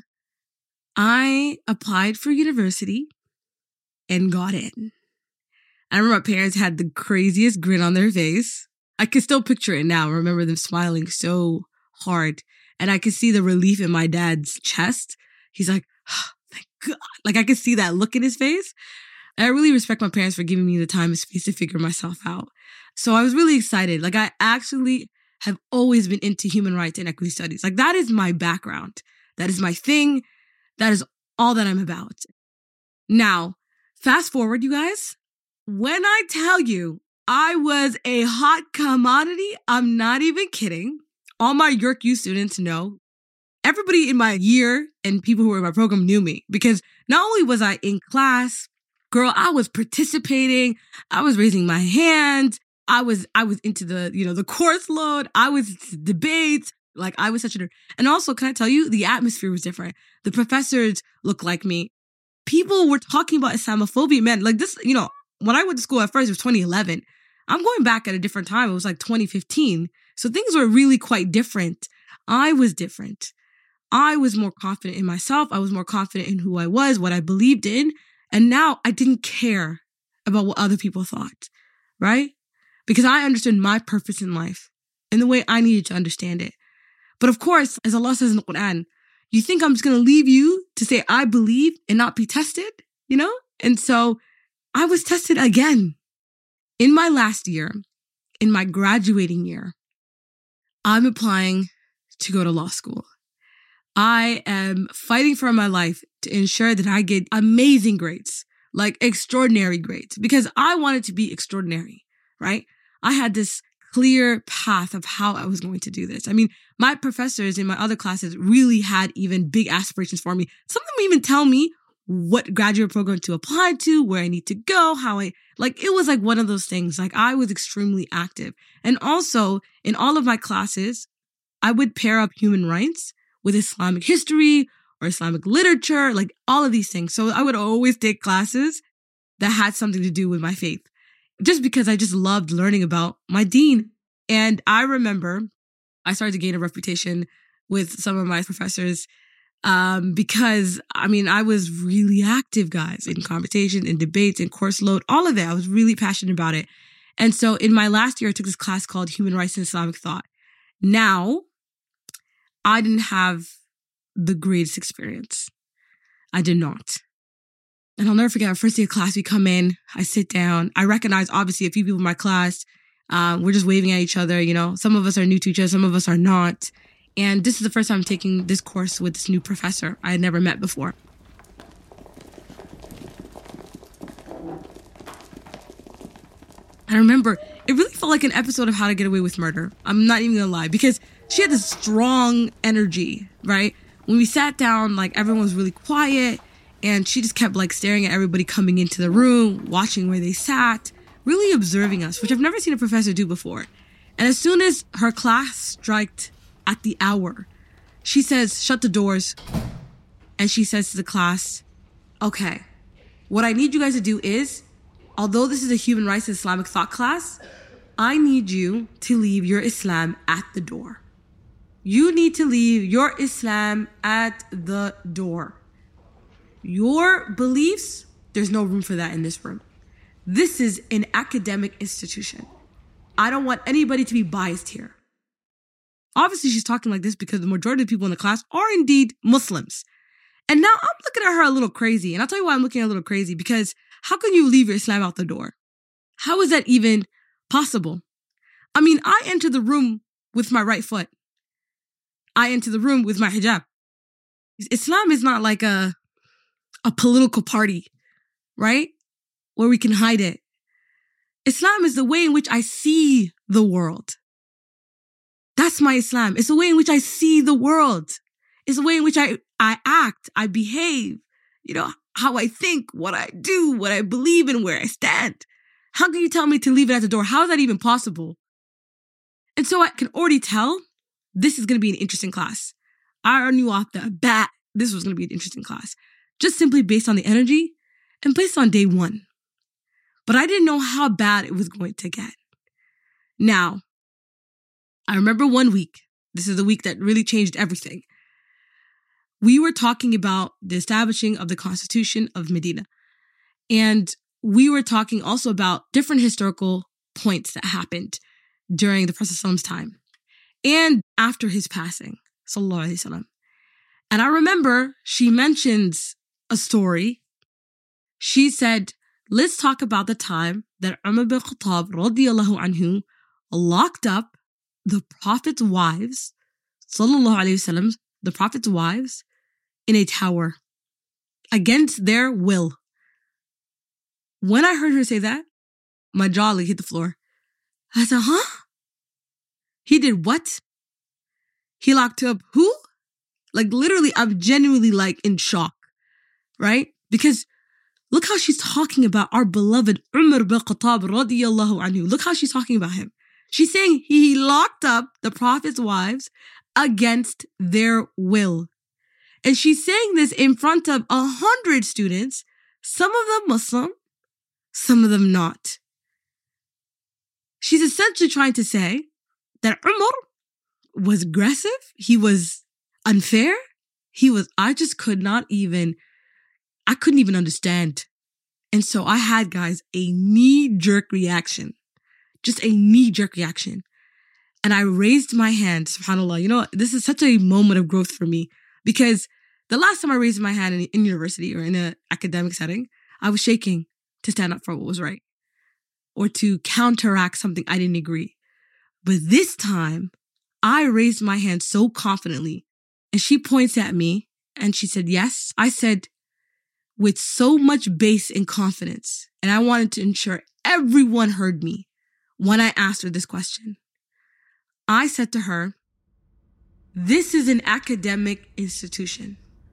I applied for university and got in. I remember my parents had the craziest grin on their face. I can still picture it now. I remember them smiling so hard. And I could see the relief in my dad's chest. He's like, oh, thank God. Like I could see that look in his face. And I really respect my parents for giving me the time and space to figure myself out. So I was really excited. Like I actually have always been into human rights and equity studies. Like that is my background. That is my thing. That is all that I'm about. Now, fast forward, you guys. When I tell you I was a hot commodity, I'm not even kidding. All my York U students know. Everybody in my year and people who were in my program knew me because not only was I in class, girl, I was participating. I was raising my hand. I was I was into the, you know, the course load. I was debates. Like I was such a nerd. And also, can I tell you, the atmosphere was different. The professors looked like me. People were talking about Islamophobia. Man, like this, you know, when I went to school at first, it was twenty eleven. I'm going back at a different time. It was like twenty fifteen. So things were really quite different. I was different. I was more confident in myself. I was more confident in who I was, what I believed in. And now I didn't care about what other people thought, right? Because I understood my purpose in life in the way I needed to understand it. But of course, as Allah says in the Quran, you think I'm just going to leave you to say I believe and not be tested, you know? And so I was tested again. In my last year, in my graduating year, I'm applying to go to law school. I am fighting for my life to ensure that I get amazing grades, like extraordinary grades, because I wanted to be extraordinary, right? I had this clear path of how I was going to do this. I mean, my professors in my other classes really had even big aspirations for me. Some of them even tell me, what graduate program to apply to, where I need to go, how I, like, it was like one of those things. Like, I was extremely active. And also, in all of my classes, I would pair up human rights with Islamic history or Islamic literature, like all of these things. So I would always take classes that had something to do with my faith, just because I just loved learning about my deen. And I remember I started to gain a reputation with some of my professors Um, because, I mean, I was really active, guys, in conversation, in debates, in course load, all of it. I was really passionate about it. And so in my last year, I took this class called Human Rights and Islamic Thought. Now, I didn't have the greatest experience. I did not. And I'll never forget, our first day of class, we come in, I sit down. I recognize, obviously, a few people in my class. Uh, we're just waving at each other, you know. Some of us are new to each other, some of us are not. And this is the first time I'm taking this course with this new professor I had never met before. I remember it really felt like an episode of How to Get Away with Murder. I'm not even gonna lie, because she had this strong energy, right? When we sat down, like, everyone was really quiet, and she just kept like staring at everybody coming into the room, watching where they sat, really observing us, which I've never seen a professor do before. And as soon as her class striked at the hour, she says, shut the doors. And she says to the class, okay, what I need you guys to do is, although this is a human rights and Islamic thought class, I need you to leave your Islam at the door. You need to leave your Islam at the door. Your beliefs, there's no room for that in this room. This is an academic institution. I don't want anybody to be biased here. Obviously, she's talking like this because the majority of the people in the class are indeed Muslims. And now I'm looking at her a little crazy. And I'll tell you why I'm looking at her a little crazy. Because how can you leave your Islam out the door? How is that even possible? I mean, I enter the room with my right foot. I enter the room with my hijab. Islam is not like a, a political party, right? Where we can hide it. Islam is the way in which I see the world. That's my Islam. It's the way in which I see the world. It's the way in which I, I act, I behave, you know, how I think, what I do, what I believe in, where I stand. How can you tell me to leave it at the door? How is that even possible? And so I can already tell this is going to be an interesting class. I already knew off the bat this was going to be an interesting class, just simply based on the energy and based on day one. But I didn't know how bad it was going to get. Now, I remember one week, this is the week that really changed everything. We were talking about the establishing of the Constitution of Medina. And we were talking also about different historical points that happened during the Prophet's time and after his passing, sallallahu alaihi wasallam. And I remember she mentions a story. She said, let's talk about the time that Umar bin Khattab radiyallahu anhu locked up the Prophet's wives, sallallahu alaihi wasallam, the Prophet's wives, in a tower against their will. When I heard her say that, my jaw hit the floor. I said, huh? He did what? He locked up who? Like, literally, I'm genuinely like in shock, right? Because look how she's talking about our beloved Umar bin Khattab radiyallahu anhu. Look how she's talking about him. She's saying he locked up the Prophet's wives against their will. And she's saying this in front of a hundred students, some of them Muslim, some of them not. She's essentially trying to say that Umar was aggressive. He was unfair. He was, I just could not even, I couldn't even understand. And so I had, guys, a knee-jerk reaction. Just a knee-jerk reaction. And I raised my hand, subhanAllah. You know, this is such a moment of growth for me because the last time I raised my hand in, in university or in an academic setting, I was shaking to stand up for what was right or to counteract something I didn't agree. But this time, I raised my hand so confidently and she points at me and she said, yes. I said, with so much bass and confidence, and I wanted to ensure everyone heard me when I asked her this question. I said to her, this is an academic institution.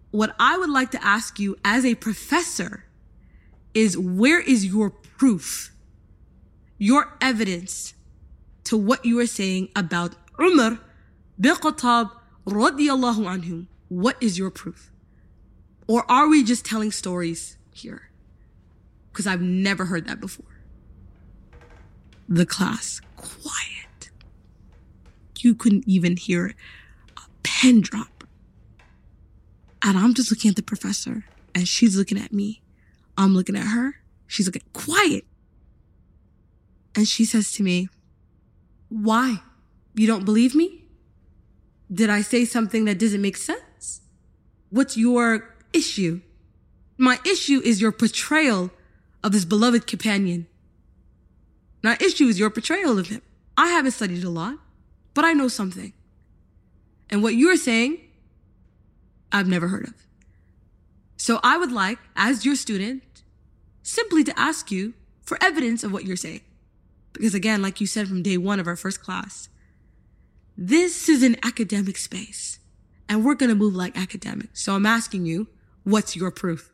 what I would like to ask you as a professor is, where is your proof, your evidence to what you are saying about Umar bin Khattab radiyallahu anhu? What is your proof? Or are we just telling stories here? Because I've never heard that before. The class, quiet. You couldn't even hear a pen drop. And I'm just looking at the professor, and she's looking at me. I'm looking at her. She's looking quiet. And she says to me, "Why? You don't believe me? Did I say something that doesn't make sense? What's your issue?" My issue is your portrayal of this beloved companion. My issue is your portrayal of him. I haven't studied a lot, but I know something. And what you're saying, I've never heard of. So I would like, as your student, simply to ask you for evidence of what you're saying. Because again, like you said from day one of our first class, this is an academic space, and we're going to move like academics. So I'm asking you, what's your proof?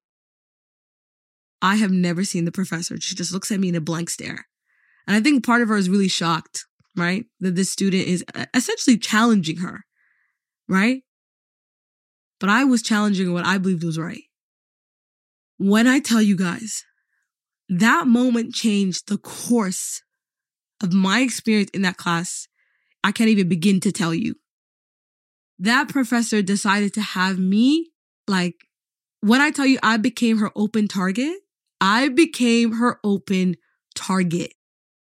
I have never seen the professor. She just looks at me in a blank stare. And I think part of her is really shocked, right? That this student is essentially challenging her, right? But I was challenging what I believed was right. When I tell you guys, that moment changed the course of my experience in that class, I can't even begin to tell you. That professor decided to have me, like, when I tell you I became her open target, I became her open target.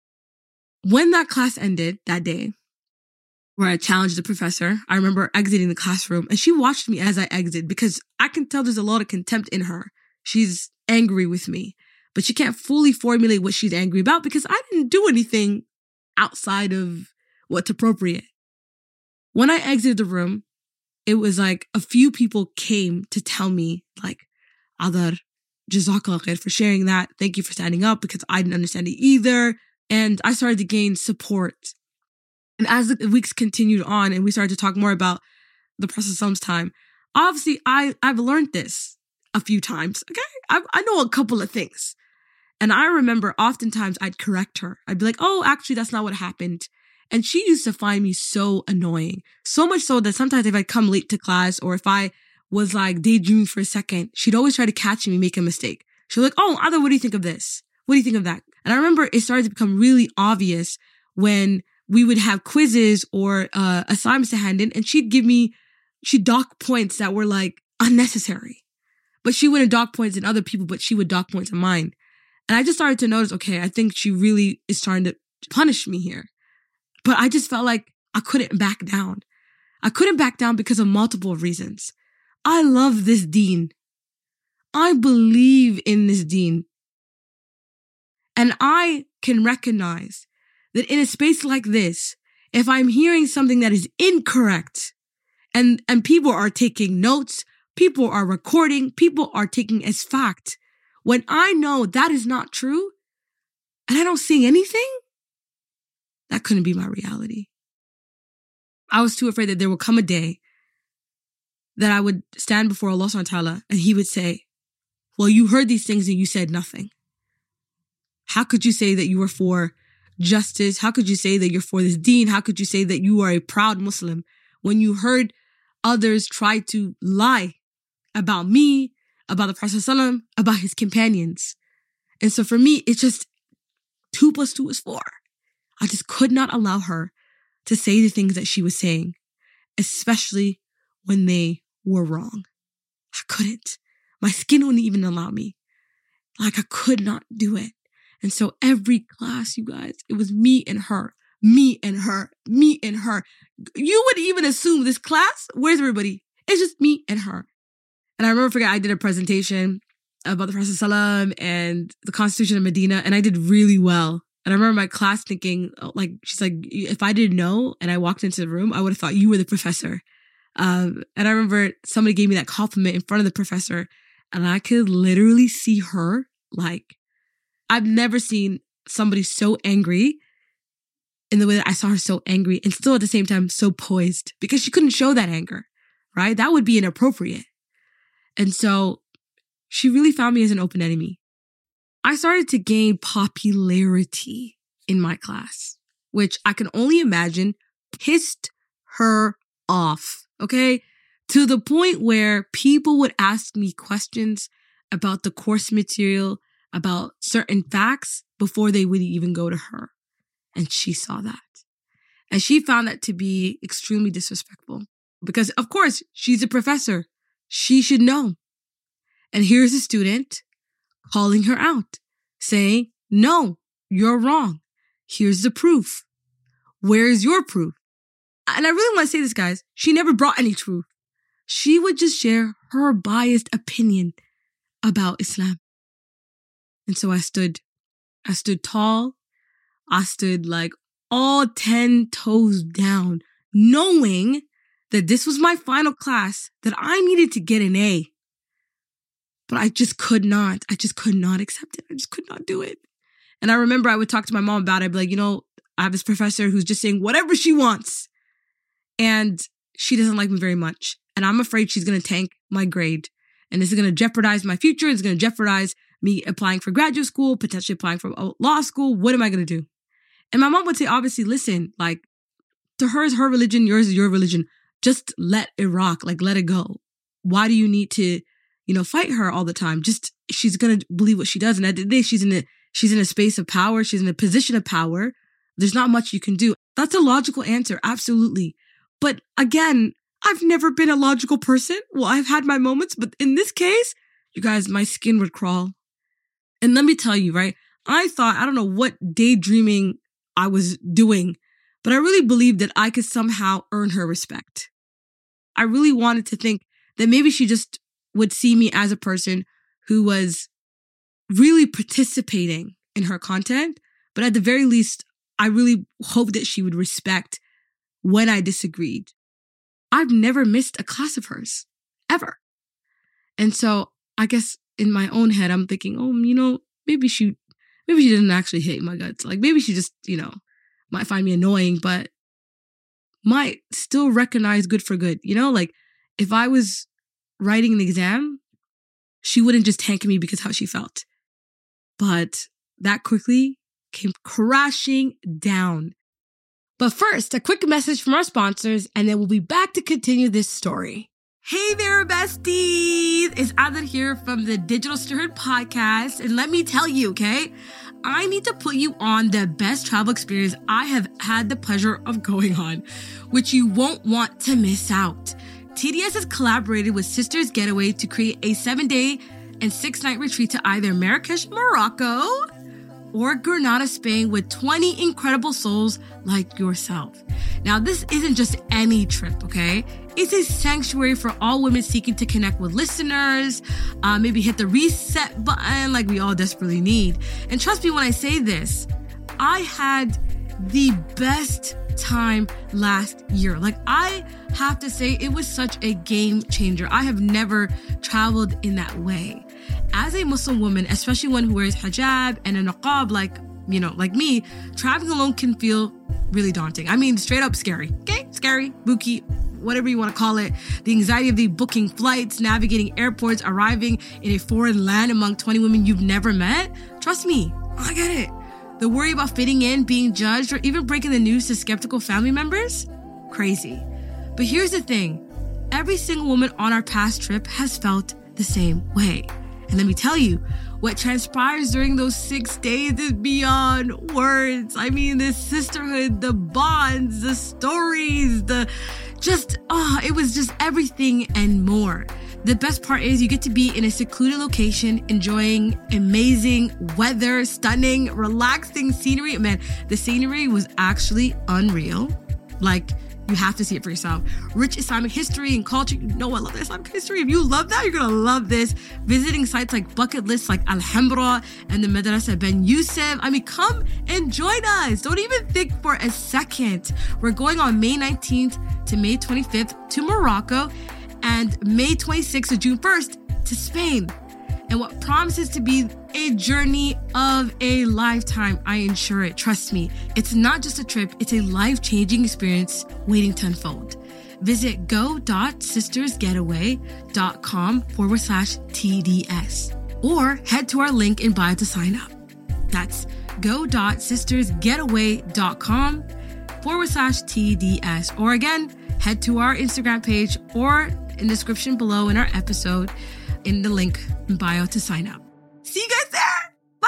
When that class ended that day, where I challenged the professor, I remember exiting the classroom, and she watched me as I exited, because I can tell there's a lot of contempt in her. She's angry with me, but she can't fully formulate what she's angry about because I didn't do anything outside of what's appropriate. When I exited the room, it was like a few people came to tell me, like, "Adar, Jazakallah khair for sharing that. Thank you for standing up, because I didn't understand it either." And I started to gain support. And as the weeks continued on and we started to talk more about the Prophet's time, obviously I, I've learned this a few times, okay? I, I know a couple of things. And I remember oftentimes I'd correct her. I'd be like, "Oh, actually, that's not what happened." And she used to find me so annoying. So much so that sometimes if I'd come late to class, or if I was like daydreaming for a second, she'd always try to catch me make a mistake. She'd be like, "Oh, Ada, what do you think of this? What do you think of that?" And I remember it started to become really obvious when we would have quizzes or uh, assignments to hand in, and she'd give me, she'd dock points that were like unnecessary. But she wouldn't dock points in other people, but she would dock points in mine. And I just started to notice, okay, I think she really is trying to punish me here. But I just felt like I couldn't back down. I couldn't back down because of multiple reasons. I love this deen. I believe in this deen. And I can recognize that in a space like this, if I'm hearing something that is incorrect, and, and people are taking notes, people are recording, people are taking as fact, when I know that is not true, and I don't see anything, that couldn't be my reality. I was too afraid that there would come a day that I would stand before Allah subhanahu wa ta'ala and He would say, "Well, you heard these things and you said nothing. How could you say that you were for justice? How could you say that you're for this deen? How could you say that you are a proud Muslim when you heard others try to lie about me, about the Prophet ﷺ, about his companions?" And so for me, it's just two plus two is four. I just could not allow her to say the things that she was saying, especially when they were wrong. I couldn't. My skin wouldn't even allow me. Like, I could not do it. And so every class, you guys, it was me and her, me and her, me and her. You would even assume this class, where's everybody? It's just me and her. And I remember, forget, I did a presentation about the Prophet ﷺ and the Constitution of Medina, and I did really well. And I remember my class thinking, like, she's like, if I didn't know and I walked into the room, I would have thought you were the professor. Um, and I remember somebody gave me that compliment in front of the professor, and I could literally see her, like, I've never seen somebody so angry in the way that I saw her so angry, and still at the same time so poised, because she couldn't show that anger, right? That would be inappropriate. And so she really found me as an open enemy. I started to gain popularity in my class, which I can only imagine pissed her off, okay? To the point where people would ask me questions about the course material, about certain facts before they would even go to her. And she saw that. And she found that to be extremely disrespectful because, of course, she's a professor. She should know. And here's a student calling her out, saying, no, you're wrong. Here's the proof. Where's your proof? And I really want to say this, guys. She never brought any truth. She would just share her biased opinion about Islam. And so I stood. I stood tall. I stood like all ten toes down, knowing that this was my final class, that I needed to get an A. But I just could not. I just could not accept it. I just could not do it. And I remember I would talk to my mom about it. I'd be like, you know, I have this professor who's just saying whatever she wants. And she doesn't like me very much. And I'm afraid she's going to tank my grade. And this is going to jeopardize my future. It's going to jeopardize me applying for graduate school, potentially applying for law school. What am I going to do? And my mom would say, obviously, listen, like, to her is her religion, yours is your religion. Just let it rock. Like, let it go. Why do you need to, you know, fight her all the time? Just, she's going to believe what she does. And at the end of the day, she's in a, she's in a space of power. She's in a position of power. There's not much you can do. That's a logical answer. Absolutely. But again, I've never been a logical person. Well, I've had my moments, but in this case, you guys, my skin would crawl. And let me tell you, right? I thought, I don't know what daydreaming I was doing, but I really believed that I could somehow earn her respect. I really wanted to think that maybe she just would see me as a person who was really participating in her content, but at the very least, I really hoped that she would respect when I disagreed. I've never missed a class of hers, ever. And so I guess in my own head, I'm thinking, oh, you know, maybe she, maybe she didn't actually hate my guts. Like maybe she just, you know, might find me annoying, but might still recognize good for good. You know, like if I was writing an exam, she wouldn't just tank me because how she felt. But that quickly came crashing down. But first, a quick message from our sponsors, and then we'll be back to continue this story. Hey there, besties! It's Adar here from the Digital Sisterhood podcast, and let me tell you, okay? I need to put you on the best travel experience I have had the pleasure of going on, which you won't want to miss out. T D S has collaborated with Sisters Getaway to create a seven-day and six-night retreat to either Marrakesh, Morocco, or Granada, Spain, with twenty incredible souls like yourself. Now, this isn't just any trip, okay? It's a sanctuary for all women seeking to connect with listeners, uh, maybe hit the reset button like we all desperately need. And trust me when I say this, I had the best time last year. Like, I have to say, it was such a game changer. I have never traveled in that way. As a Muslim woman, especially one who wears hijab and a niqab like, you know, like me, traveling alone can feel really daunting. I mean, straight up scary. Okay? Scary, spooky, whatever you want to call it. The anxiety of the booking flights, navigating airports, arriving in a foreign land among twenty women you've never met. Trust me, I get it. The worry about fitting in, being judged, or even breaking the news to skeptical family members? Crazy. But here's the thing. Every single woman on our past trip has felt the same way. And let me tell you, what transpires during those six days is beyond words. I mean, the sisterhood, the bonds, the stories, the just, oh, it was just everything and more. The best part is you get to be in a secluded location, enjoying amazing weather, stunning, relaxing scenery. Man, the scenery was actually unreal. Like, you have to see it for yourself. Rich Islamic history and culture. You know I love the Islamic history. If you love that, you're going to love this. Visiting sites like bucket lists like Alhambra and the Madrasa Ben Yusuf. I mean, come and join us. Don't even think for a second. We're going on May nineteenth to May twenty-fifth to Morocco and May twenty-sixth to June first to Spain. And what promises to be a journey of a lifetime, I ensure it. Trust me, it's not just a trip, it's a life-changing experience waiting to unfold. visit go.sistersgetaway.com forward slash TDS or head to our link in bio to sign up. That's go.sistersgetaway.com forward slash TDS. Or again, head to our Instagram page or in the description below in our episode in the link in bio to sign up. See you guys there. Bye.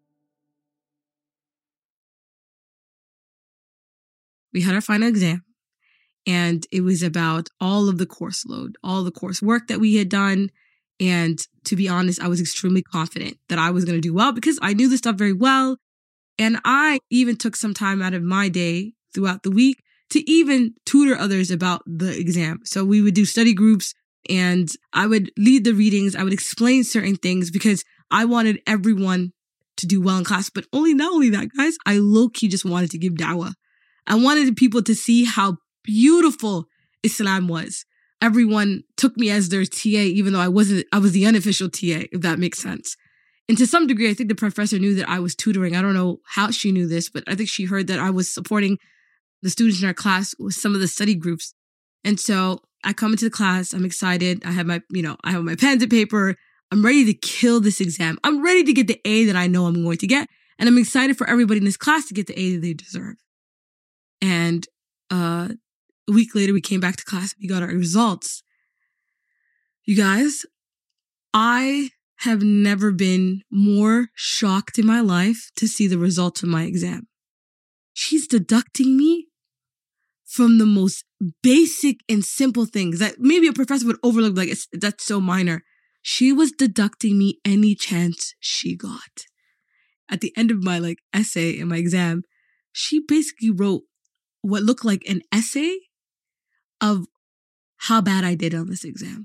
We had our final exam and it was about all of the course load, all the course work that we had done. And to be honest, I was extremely confident that I was going to do well because I knew this stuff very well. And I even took some time out of my day throughout the week to even tutor others about the exam. So we would do study groups and I would lead the readings. I would explain certain things because I wanted everyone to do well in class. But only not only that, guys, I low-key just wanted to give dawah. I wanted people to see how beautiful Islam was. Everyone took me as their T A, even though I wasn't, I was the unofficial T A, if that makes sense. And to some degree, I think the professor knew that I was tutoring. I don't know how she knew this, but I think she heard that I was supporting the students in our class with some of the study groups. And so I come into the class, I'm excited. I have my, you know, I have my pens and paper. I'm ready to kill this exam. I'm ready to get the A that I know I'm going to get. And I'm excited for everybody in this class to get the A that they deserve. And, uh, a week later, we came back to class. We got our results. You guys, I have never been more shocked in my life to see the results of my exam. She's deducting me from the most basic and simple things that maybe a professor would overlook, like, it's, that's so minor. She was deducting me any chance she got. At the end of my, like, essay in my exam, she basically wrote what looked like an essay of how bad I did on this exam.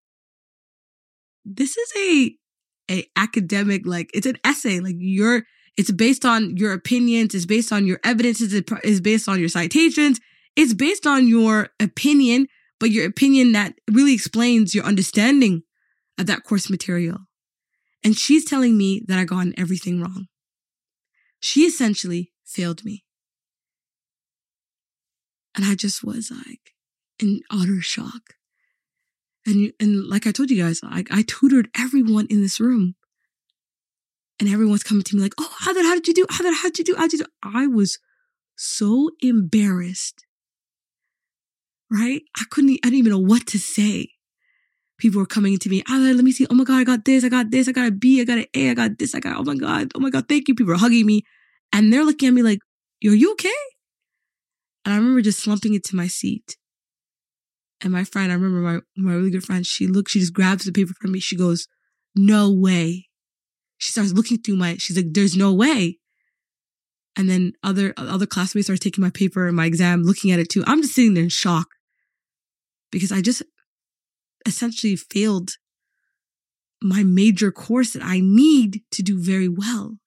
This is a, a academic, like, it's an essay. Like, you're, it's based on your opinions. It's based on your evidence. It's based on your citations. It's based on your opinion, but your opinion that really explains your understanding of that course material. And she's telling me that I got everything wrong. She essentially failed me. And I just was like in utter shock. And, and like I told you guys, I, I tutored everyone in this room. And everyone's coming to me like, oh, how did, how did you do? How did, how did you do? How did you do? I was so embarrassed, right? I couldn't, I didn't even know what to say. People were coming to me, ah, let me see. Oh my God, I got this. I got this. I got a B. I got an A. I got this. I got, oh my God. Oh my God. Thank you. People are hugging me. And they're looking at me like, yo, are you okay? And I remember just slumping into my seat. And my friend, I remember my, my really good friend, she looks, she just grabs the paper from me. She goes, no way. She starts looking through my, she's like, there's no way. And then other, other classmates started taking my paper and my exam, looking at it too. I'm just sitting there in shock because I just essentially failed my major course that I need to do very well.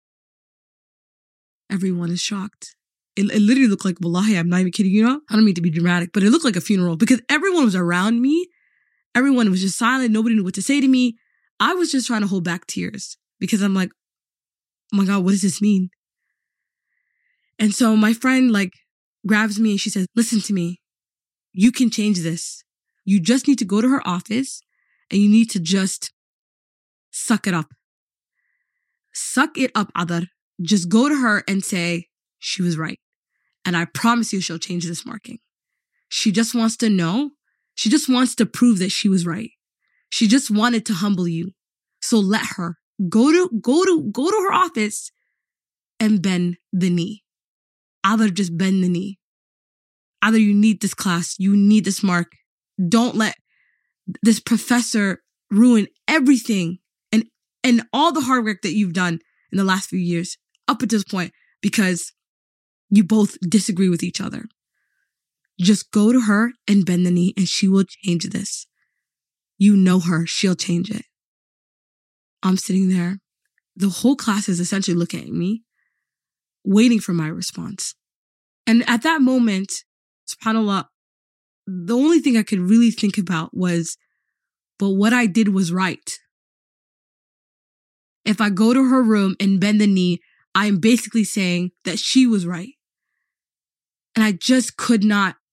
Everyone is shocked. It, it literally looked like, wallahi, I'm not even kidding you, know? I don't mean to be dramatic, but it looked like a funeral because everyone was around me. Everyone was just silent. Nobody knew what to say to me. I was just trying to hold back tears because I'm like, oh my God, what does this mean? And so my friend like grabs me and she says, listen to me. You can change this. You just need to go to her office and you need to just suck it up. Suck it up, Adar. Just go to her and say, she was right. And I promise you she'll change this marking. She just wants to know. She just wants to prove that she was right. She just wanted to humble you. So let her go to, go to, go to her office and bend the knee. Either just bend the knee. Either you need this class. You need this mark. Don't let this professor ruin everything and, and all the hard work that you've done in the last few years up at this point because you both disagree with each other. Just go to her and bend the knee and she will change this. You know her. She'll change it. I'm sitting there. The whole class is essentially looking at me, waiting for my response. And at that moment, subhanAllah, the only thing I could really think about was, but what I did was right. If I go to her room and bend the knee, I am basically saying that she was right. And I just could not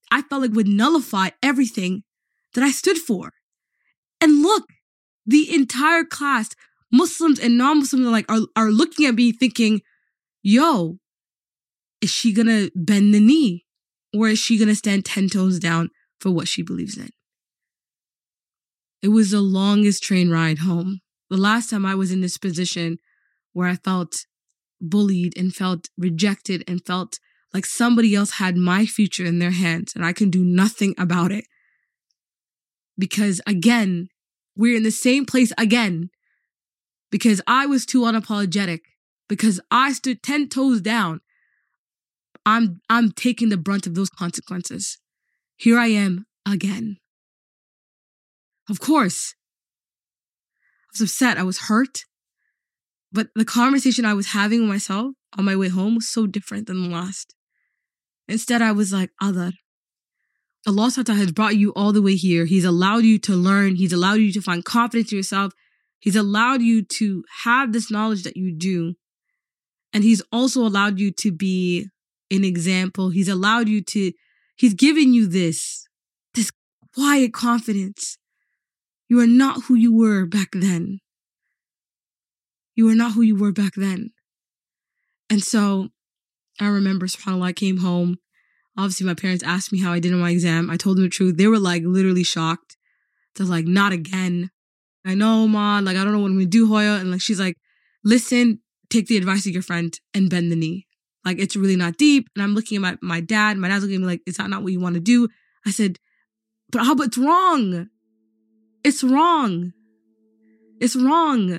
I felt like would nullify everything that I stood for. And look, the entire class, Muslims and non-Muslims, are like are, are looking at me thinking, yo, is she gonna bend the knee? Or is she gonna stand ten toes down for what she believes in? It was the longest train ride home. The last time I was in this position where I felt bullied and felt rejected and felt like somebody else had my future in their hands and I can do nothing about it. Because again, we're in the same place again. Because I was too unapologetic. Because I stood ten toes down. I'm I'm taking the brunt of those consequences. Here I am again. Of course, I was upset. I was hurt. But the conversation I was having with myself on my way home was so different than the last. Instead, I was like, Adar, Allah subhanahu wa ta'ala has brought you all the way here. He's allowed you to learn. He's allowed you to find confidence in yourself. He's allowed you to have this knowledge that you do. And he's also allowed you to be an example. He's allowed you to, he's given you this, this quiet confidence. You are not who you were back then. You are not who you were back then. And so I remember, subhanAllah, I came home. Obviously, my parents asked me how I did on my exam. I told them the truth. They were like literally shocked. They're like, not again. I know, Ma. Like, I don't know what I'm going to do, Hoya. And like, she's like, listen, take the advice of your friend and bend the knee. Like, it's really not deep. And I'm looking at my, my dad. My dad's looking at me like, is that not what you want to do? I said, but how, but it's wrong. It's wrong. It's wrong.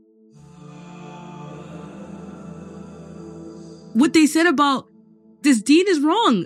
What they said about this deen is wrong.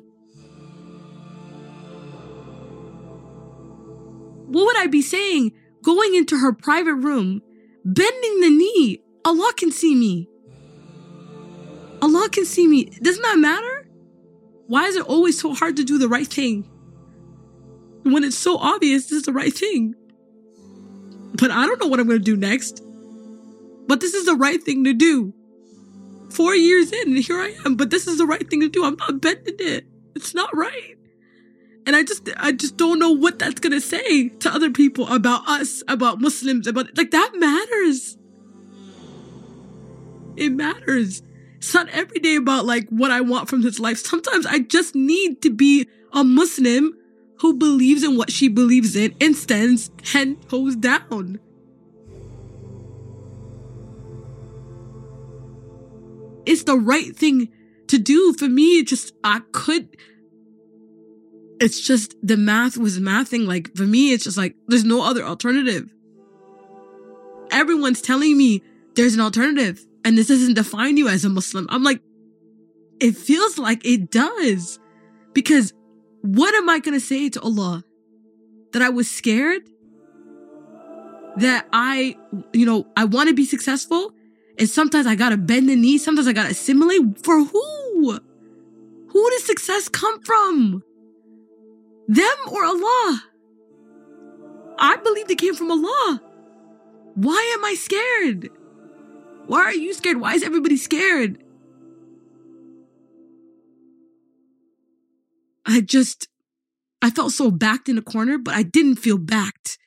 What would I be saying? Going into her private room, bending the knee. Allah can see me. Allah can see me. Doesn't that matter? Why is it always so hard to do the right thing? When it's so obvious this is the right thing. But I don't know what I'm going to do next. But this is the right thing to do. Four years in, and here I am. But this is the right thing to do. I'm not bending it. It's not right. And I just, I just don't know what that's going to say to other people about us, about Muslims, about, like, that matters. It matters. It's not every day about, like, what I want from this life. Sometimes I just need to be a Muslim who believes in what she believes in and stands ten toes down. It's the right thing to do. For me, it just, I could, it's just, the math was mathing. Like, for me, it's just like, there's no other alternative. Everyone's telling me there's an alternative and this doesn't define you as a Muslim. I'm like, it feels like it does. Because what am I going to say to Allah? That I was scared? That I, you know, I want to be successful? And sometimes I gotta bend the knee. Sometimes I gotta assimilate. For who? Who does success come from? Them or Allah? I believe it came from Allah. Why am I scared? Why are you scared? Why is everybody scared? I just, I felt so backed in a corner, but I didn't feel backed.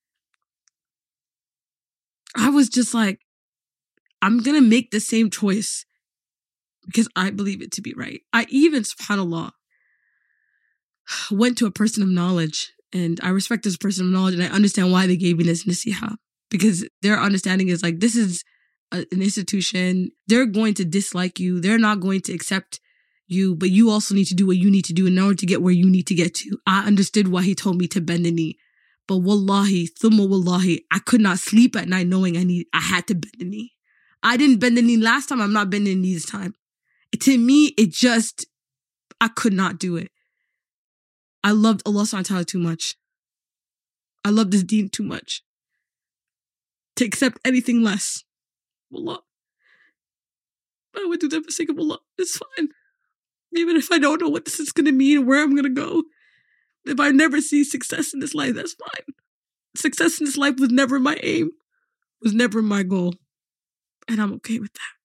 I was just like, I'm going to make the same choice because I believe it to be right. I even, subhanAllah, went to a person of knowledge, and I respect this person of knowledge, and I understand why they gave me this nasiha, because their understanding is like, this is a, an institution. They're going to dislike you. They're not going to accept you, but you also need to do what you need to do in order to get where you need to get to. I understood why he told me to bend the knee. But wallahi, thumma wallahi, I could not sleep at night knowing I need, I had to bend the knee. I didn't bend the knee last time. I'm not bending the knee this time. To me, it just, I could not do it. I loved Allah subhanahu wa ta'ala too much. I loved this deen too much to accept anything less. Wallah. I would do that for the sake of Allah. It's fine. Even if I don't know what this is going to mean or where I'm going to go. If I never see success in this life, that's fine. Success in this life was never my aim. Was never my goal. And I'm okay with that.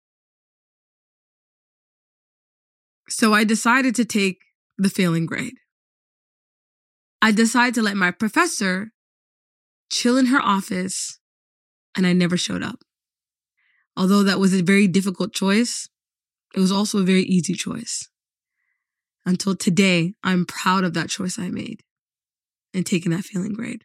So I decided to take the failing grade. I decided to let my professor chill in her office, and I never showed up. Although that was a very difficult choice, it was also a very easy choice. Until today, I'm proud of that choice I made and taking that failing grade.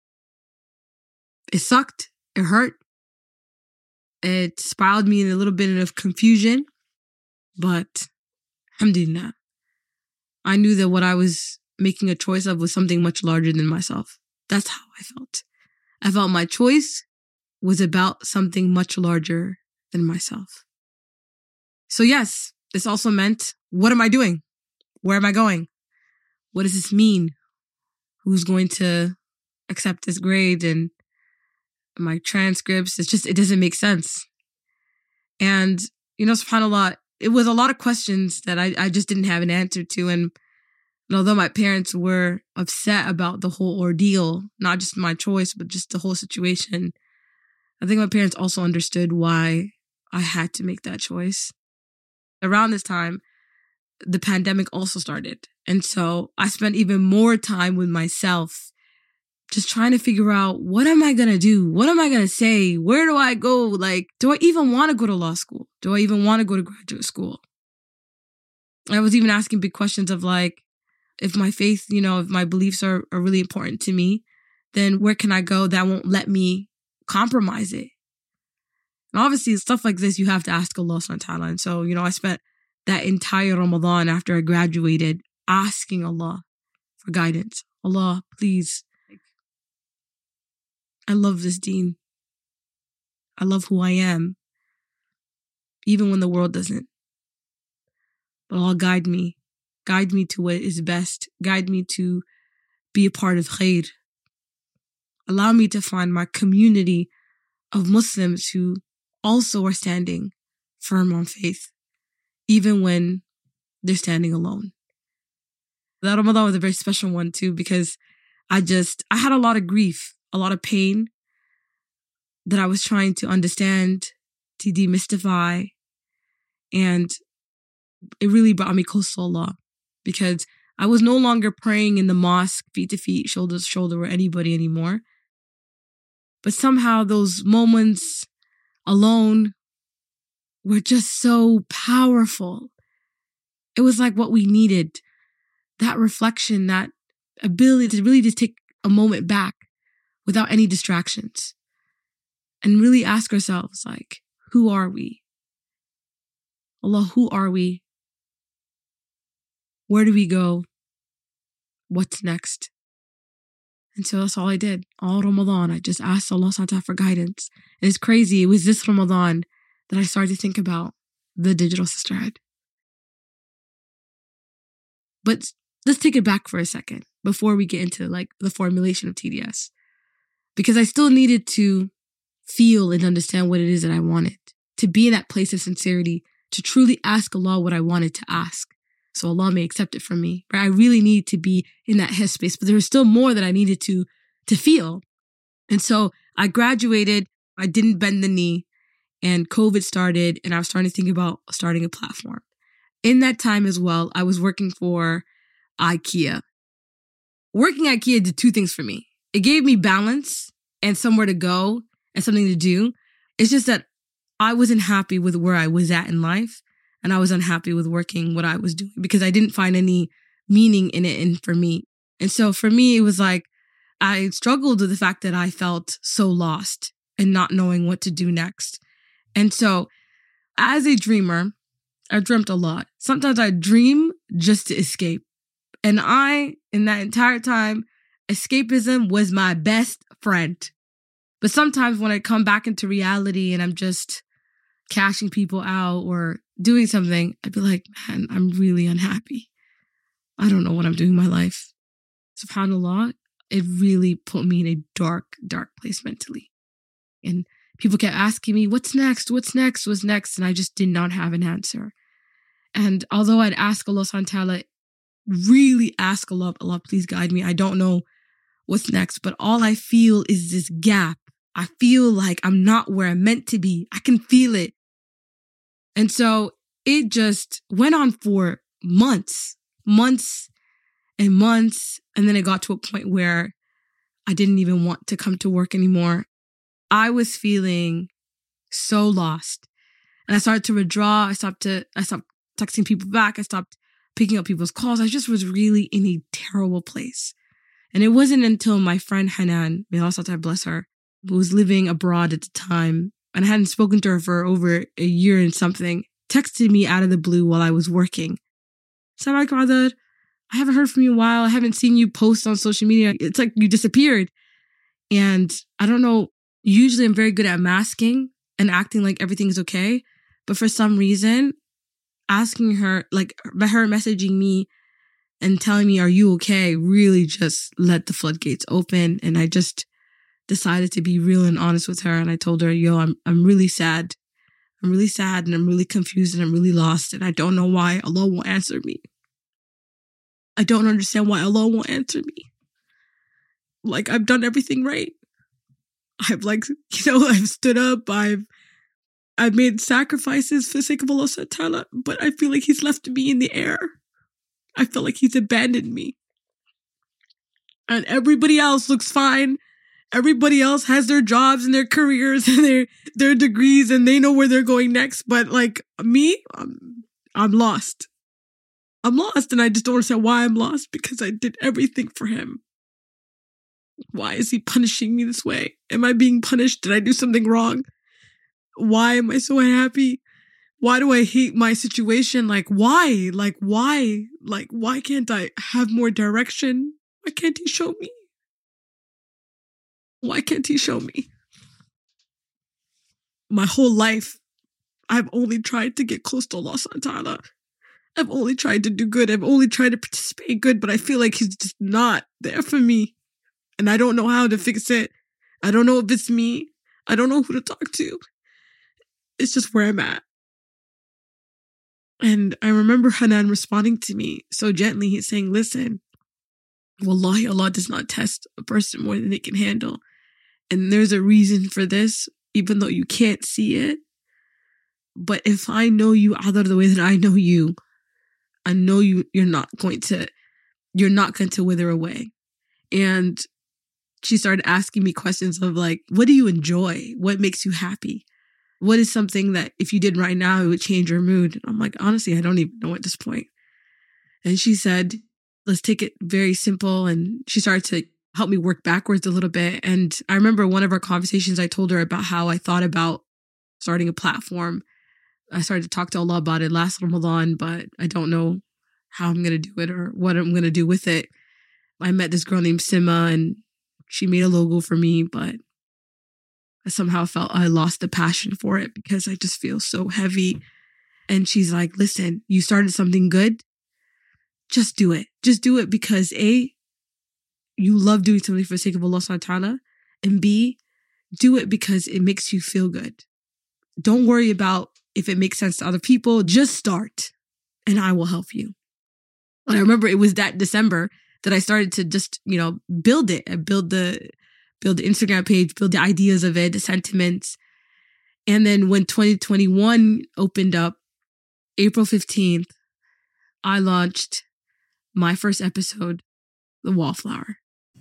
It sucked. It hurt. It spiraled me in a little bit of confusion. But, alhamdulillah, I knew that what I was making a choice of was something much larger than myself. That's how I felt. I felt my choice was about something much larger than myself. So yes, this also meant, what am I doing? Where am I going? What does this mean? Who's going to accept this grade and my transcripts? It's just, it doesn't make sense. And, you know, subhanAllah, it was a lot of questions that I, I just didn't have an answer to. And, and although my parents were upset about the whole ordeal, not just my choice, but just the whole situation, I think my parents also understood why I had to make that choice. Around this time, the pandemic also started. And so I spent even more time with myself, just trying to figure out, what am I going to do? What am I going to say? Where do I go? Like, do I even want to go to law school? Do I even want to go to graduate school? I was even asking big questions of like, if my faith, you know, if my beliefs are, are really important to me, then where can I go that won't let me compromise it? And obviously, stuff like this, you have to ask Allah subhanahu wa ta'ala. And so, you know, I spent that entire Ramadan after I graduated asking Allah for guidance. Allah, please. I love this deen. I love who I am, even when the world doesn't. But Allah, guide me. Guide me to what is best. Guide me to be a part of khair. Allow me to find my community of Muslims who also are standing firm on faith, even when they're standing alone. That Ramadan was a very special one too, because I just, I had a lot of grief, a lot of pain that I was trying to understand, to demystify. And it really brought me close to Allah, because I was no longer praying in the mosque, feet to feet, shoulder to shoulder with anybody anymore. But somehow those moments alone were just so powerful. It was like what we needed. That reflection, that ability to really just take a moment back without any distractions and really ask ourselves, like, who are we? Allah, who are we? Where do we go? What's next? And so that's all I did. All Ramadan, I just asked Allah subhanahu wa ta'ala for guidance. And it's crazy. It was this Ramadan that I started to think about the digital sisterhood. But let's take it back for a second before we get into like the formulation of T D S. Because I still needed to feel and understand what it is that I wanted. To be in that place of sincerity. To truly ask Allah what I wanted to ask. So Allah may accept it from me. Right? I really need to be in that headspace. But there was still more that I needed to, to feel. And so I graduated. I didn't bend the knee. And COVID started. And I was starting to think about starting a platform. In that time as well, I was working for IKEA. Working at IKEA did two things for me. It gave me balance and somewhere to go and something to do. It's just that I wasn't happy with where I was at in life. And I was unhappy with working what I was doing because I didn't find any meaning in it and for me. And so for me, it was like I struggled with the fact that I felt so lost and not knowing what to do next. And so as a dreamer, I dreamt a lot. Sometimes I dream just to escape. And I, in that entire time, escapism was my best friend. But sometimes when I come back into reality and I'm just cashing people out or doing something, I'd be like, man, I'm really unhappy. I don't know what I'm doing in my life. SubhanAllah, it really put me in a dark, dark place mentally. And people kept asking me, what's next? What's next? What's next? And I just did not have an answer. And although I'd ask Allah subhanahu wa ta'ala, really ask Allah, Allah, please guide me. I don't know what's next, but all I feel is this gap. I feel like I'm not where I'm meant to be. I can feel it. And so it just went on for months, months. and months. And then it got to a point where I didn't even want to come to work anymore. I was feeling so lost. And I started to withdraw. I stopped to, I stopped texting people back. I stopped picking up people's calls. I just was really in a terrible place. And it wasn't until my friend Hanan, may Allah bless her, who was living abroad at the time, and I hadn't spoken to her for over a year and something, texted me out of the blue while I was working. Salam alaikum, Adar. I haven't heard from you in a while. I haven't seen you post on social media. It's like you disappeared. And I don't know, usually I'm very good at masking and acting like everything's okay. But for some reason, asking her, like her messaging me and telling me, are you okay, really just let the floodgates open. And I just decided to be real and honest with her. And I told her, yo, I'm I'm really sad. I'm really sad and I'm really confused and I'm really lost. And I don't know why Allah won't answer me. I don't understand why Allah won't answer me. Like, I've done everything right. I've like, you know, I've stood up. I've I've made sacrifices for the sake of Allah subhanahu wa ta'ala, but I feel like he's left me in the air. I feel like he's abandoned me. And everybody else looks fine. Everybody else has their jobs and their careers and their, their degrees and they know where they're going next. But like me, I'm, I'm lost. I'm lost and I just don't understand why I'm lost because I did everything for him. Why is he punishing me this way? Am I being punished? Did I do something wrong? Why am I so unhappy? Why do I hate my situation? Like, why? Like, why? Like, why can't I have more direction? Why can't he show me? Why can't he show me? My whole life, I've only tried to get close to Allah subhanahu wa ta'ala. I've only tried to do good. I've only tried to participate good, but I feel like he's just not there for me. And I don't know how to fix it. I don't know if it's me. I don't know who to talk to. It's just where I'm at. And I remember Hanan responding to me so gently. He's saying, listen, wallahi, Allah does not test a person more than they can handle. And there's a reason for this, even though you can't see it. But if I know you, Adar, the way that I know you, I know you, you're not going to, you're not going to wither away. And she started asking me questions of like, what do you enjoy? What makes you happy? What is something that if you did right now, it would change your mood? And I'm like, honestly, I don't even know at this point. And she said, let's take it very simple. And she started to help me work backwards a little bit. And I remember one of our conversations, I told her about how I thought about starting a platform. I started to talk to Allah about it last Ramadan, but I don't know how I'm going to do it or what I'm going to do with it. I met this girl named Sima and she made a logo for me, but I somehow felt I lost the passion for it because I just feel so heavy. And she's like, listen, you started something good. Just do it. Just do it because A, you love doing something for the sake of Allah subhanahu wa ta'ala. And B, do it because it makes you feel good. Don't worry about if it makes sense to other people. Just start and I will help you. And I remember it was that December that I started to just, you know, build it. I build the build the Instagram page, build the ideas of it, the sentiments. And then when twenty twenty-one opened up, April fifteenth, I launched my first episode, The Wallflower.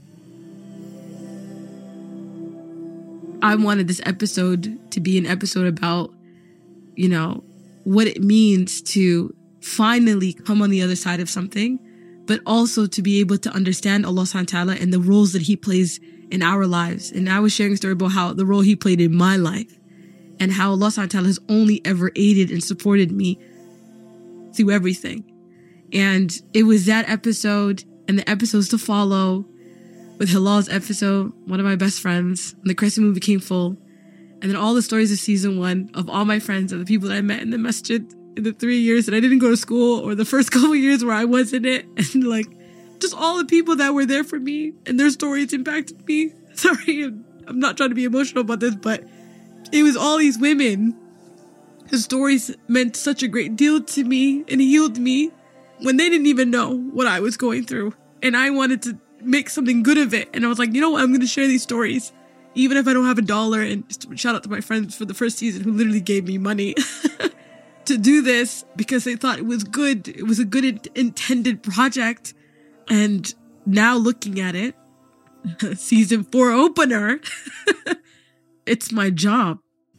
I wanted this episode to be an episode about, you know, what it means to finally come on the other side of something, but also to be able to understand Allah subhanahu wa ta'ala and the roles that he plays in our lives. And I was sharing a story about how the role he played in my life and how Allah subhanahu wa ta'ala has only ever aided and supported me through everything. And it was that episode and the episodes to follow with Hilal's episode, one of my best friends, and the crescent moon became full. And then all the stories of season one of all my friends and the people that I met in the masjid in the three years that I didn't go to school or the first couple of years where I was in it. And like, just all the people that were there for me and their stories impacted me. Sorry, I'm not trying to be emotional about this, but it was all these women whose stories meant such a great deal to me and healed me when they didn't even know what I was going through. And I wanted to make something good of it. And I was like, you know what? I'm going to share these stories, even if I don't have a dollar. And just shout out to my friends for the first season who literally gave me money to do this because they thought it was good. It was a good intended project. And now looking at it, season four opener, it's my job.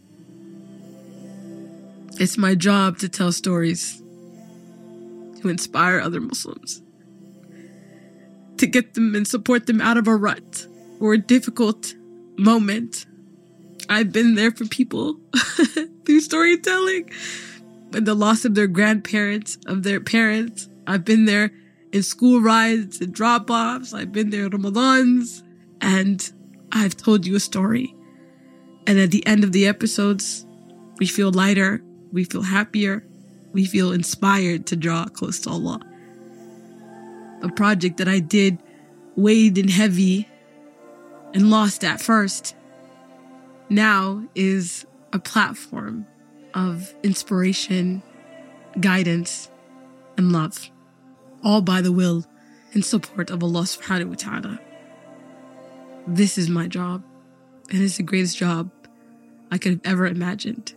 It's my job to tell stories, to inspire other Muslims, to get them and support them out of a rut or a difficult moment. I've been there for people through storytelling. With the loss of their grandparents, of their parents. I've been there in school rides and drop-offs. I've been there in Ramadans. And I've told you a story. And at the end of the episodes, we feel lighter. We feel happier. We feel inspired to draw close to Allah. A project that I did weighed and heavy and lost at first now is a platform of inspiration, guidance, and love, all by the will and support of Allah subhanahu wa ta'ala. This is my job, and it's the greatest job I could have ever imagined.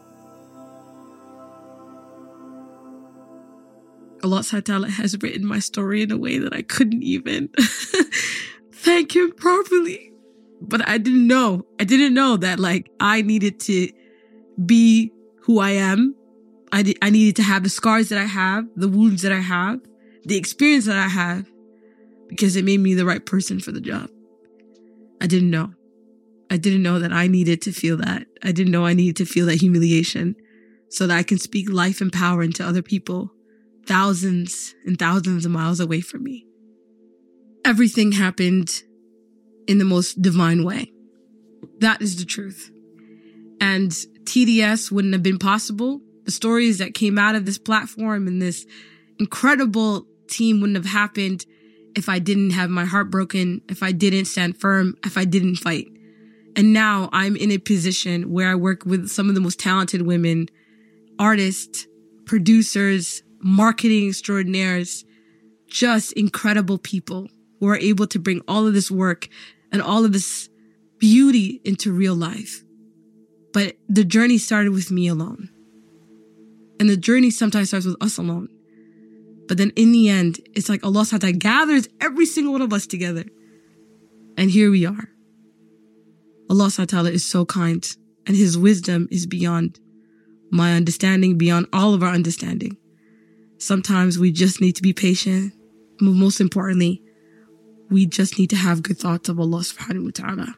Allah subhanahu wa ta'ala has written my story in a way that I couldn't even thank Him properly. But I didn't know. I didn't know that, like, I needed to be who I am. I, di- I needed to have the scars that I have, the wounds that I have, the experience that I have, because it made me the right person for the job. I didn't know. I didn't know that I needed to feel that. I didn't know I needed to feel that humiliation so that I can speak life and power into other people thousands and thousands of miles away from me. Everything happened in the most divine way. That is the truth. And T D S wouldn't have been possible. The stories that came out of this platform and this incredible team wouldn't have happened if I didn't have my heart broken, if I didn't stand firm, if I didn't fight. And now I'm in a position where I work with some of the most talented women, artists, producers, marketing extraordinaires, just incredible people who are able to bring all of this work and all of this beauty into real life. But the journey started with me alone. And the journey sometimes starts with us alone. But then in the end, it's like Allah subhanahu wa ta'ala gathers every single one of us together. And here we are. Allah subhanahu wa ta'ala is so kind. And His wisdom is beyond my understanding, beyond all of our understanding. Sometimes we just need to be patient. But most importantly, we just need to have good thoughts of Allah subhanahu wa ta'ala.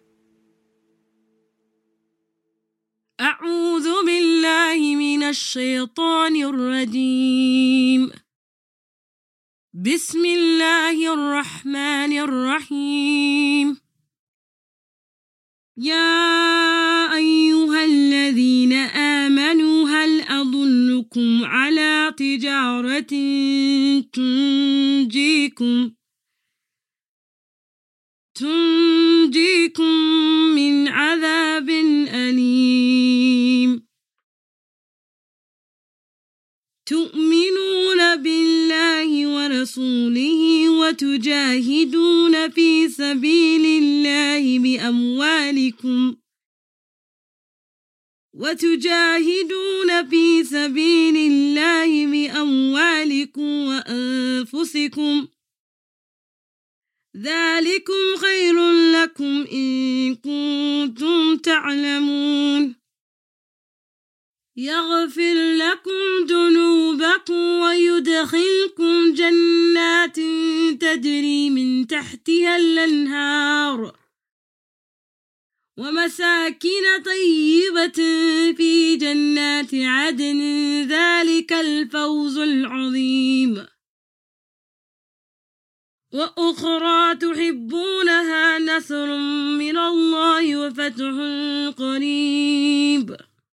أعوذ بالله من الشيطان الرجيم. بسم الله الرحمن الرحيم. يا أيها الذين آمنوا هل أدلكم على تجارة تنجيكم تنجيكم من عذاب أليم تؤمنون بالله ورسوله وتجاهدون في سبيل الله بأموالكم وتجاهدون في سبيل الله بأموالكم وأنفسكم ذلكم خير لكم إن كنتم تعلمون يغفر لكم ذنوبكم ويدخلكم جنات تجري من تحتها الأنهار ومساكن طيبة في جنات عدن ذلك الفوز العظيم وأخرى تحبونها نصر من الله وفتح قريب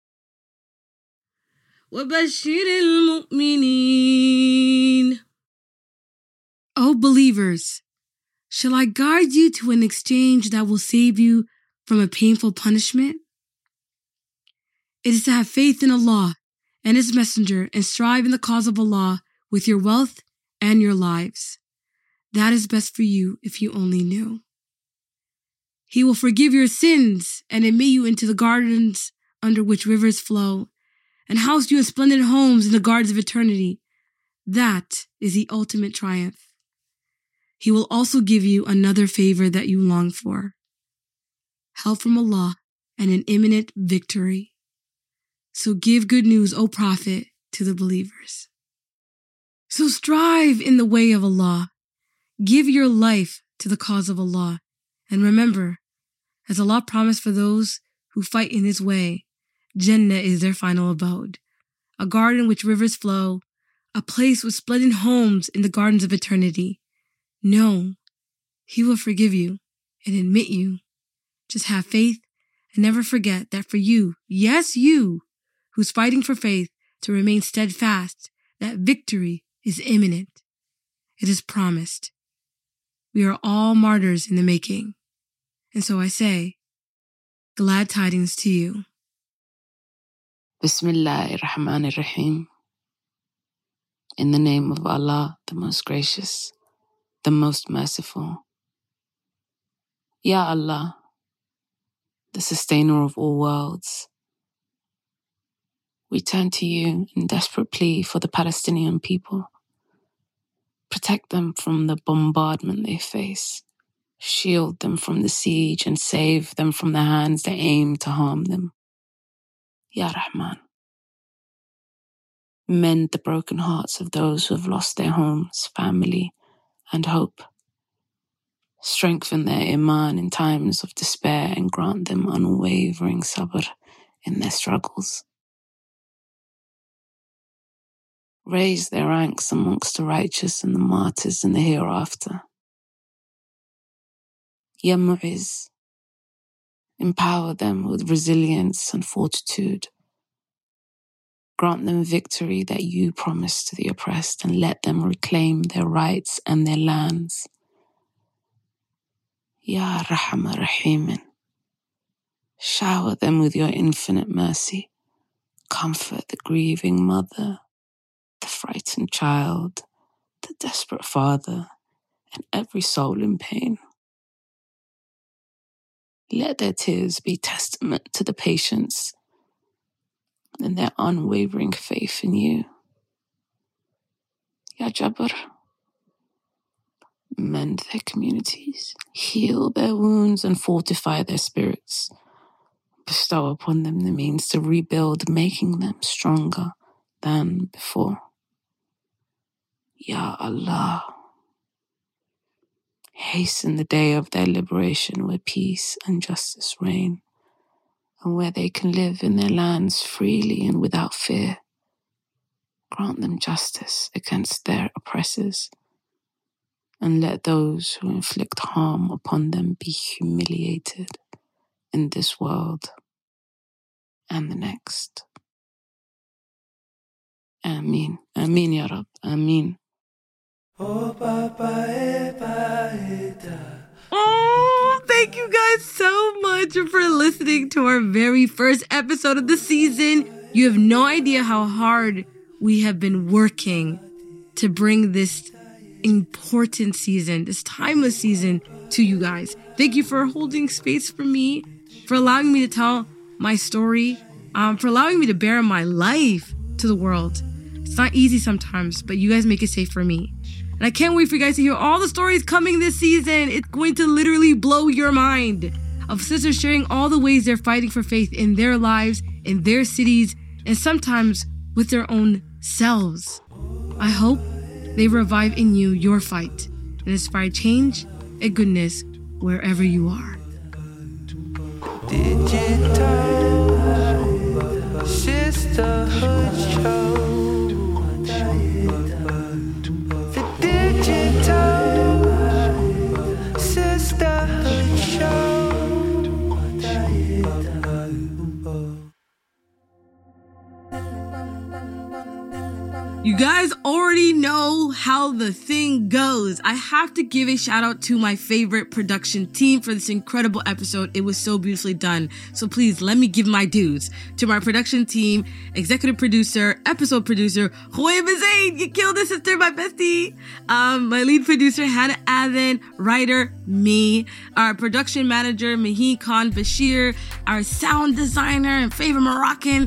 وبشر المؤمنين. O believers, shall I guide you to an exchange that will save you from a painful punishment? It is to have faith in Allah and His Messenger and strive in the cause of Allah with your wealth and your lives. That is best for you if you only knew. He will forgive your sins and admit you into the gardens under which rivers flow, and house you in splendid homes in the gardens of eternity. That is the ultimate triumph. He will also give you another favor that you long for. Help from Allah and an imminent victory. So give good news, O Prophet, to the believers. So strive in the way of Allah. Give your life to the cause of Allah. And remember, as Allah promised for those who fight in His way, Jannah is their final abode, a garden in which rivers flow, a place with splendid homes in the gardens of eternity. No, He will forgive you and admit you. Just have faith and never forget that for you, yes, you, who's fighting for faith to remain steadfast, that victory is imminent. It is promised. We are all martyrs in the making. And so I say, glad tidings to you. Bismillahir Rahmanir Rahim. In the name of Allah, the most gracious, the most merciful. Ya Allah, the sustainer of all worlds, we turn to you in desperate plea for the Palestinian people. Protect them from the bombardment they face. Shield them from the siege and save them from the hands that aim to harm them. Ya Rahman. Mend the broken hearts of those who have lost their homes, family, and hope. Strengthen their iman in times of despair and grant them unwavering sabr in their struggles. Raise their ranks amongst the righteous and the martyrs in the hereafter. Ya Mu'iz, empower them with resilience and fortitude. Grant them victory that you promised to the oppressed and let them reclaim their rights and their lands. Ya Rahman Rahimin, shower them with your infinite mercy. Comfort the grieving mother, the frightened child, the desperate father, and every soul in pain. Let their tears be testament to the patience and their unwavering faith in you. Ya Jabr, mend their communities, heal their wounds and fortify their spirits. Bestow upon them the means to rebuild, making them stronger than before. Ya Allah, hasten the day of their liberation where peace and justice reign, and where they can live in their lands freely and without fear. Grant them justice against their oppressors, and let those who inflict harm upon them be humiliated in this world and the next. Ameen. Ameen, Ya Rab. Ameen. Oh, thank you guys so much for listening to our very first episode of the season. You have no idea how hard we have been working to bring this important season, this timeless season to you guys. Thank you for holding space for me, for allowing me to tell my story, um, for allowing me to bear my life to the world. It's not easy sometimes, but you guys make it safe for me. And I can't wait for you guys to hear all the stories coming this season. It's going to literally blow your mind, of sisters sharing all the ways they're fighting for faith in their lives, in their cities, and sometimes with their own selves. I hope they revive in you your fight and inspire change and goodness wherever you are. Digital sisterhood show. You guys already know how the thing goes. I have to give a shout out to my favorite production team for this incredible episode. It was so beautifully done. So please let me give my dues to my production team, executive producer, episode producer, Huayba Zaid. You killed it, sister, my bestie. Um, my lead producer, Hannah Adhan, writer, me, our production manager, Mahi Khan Bashir, our sound designer and favorite Moroccan,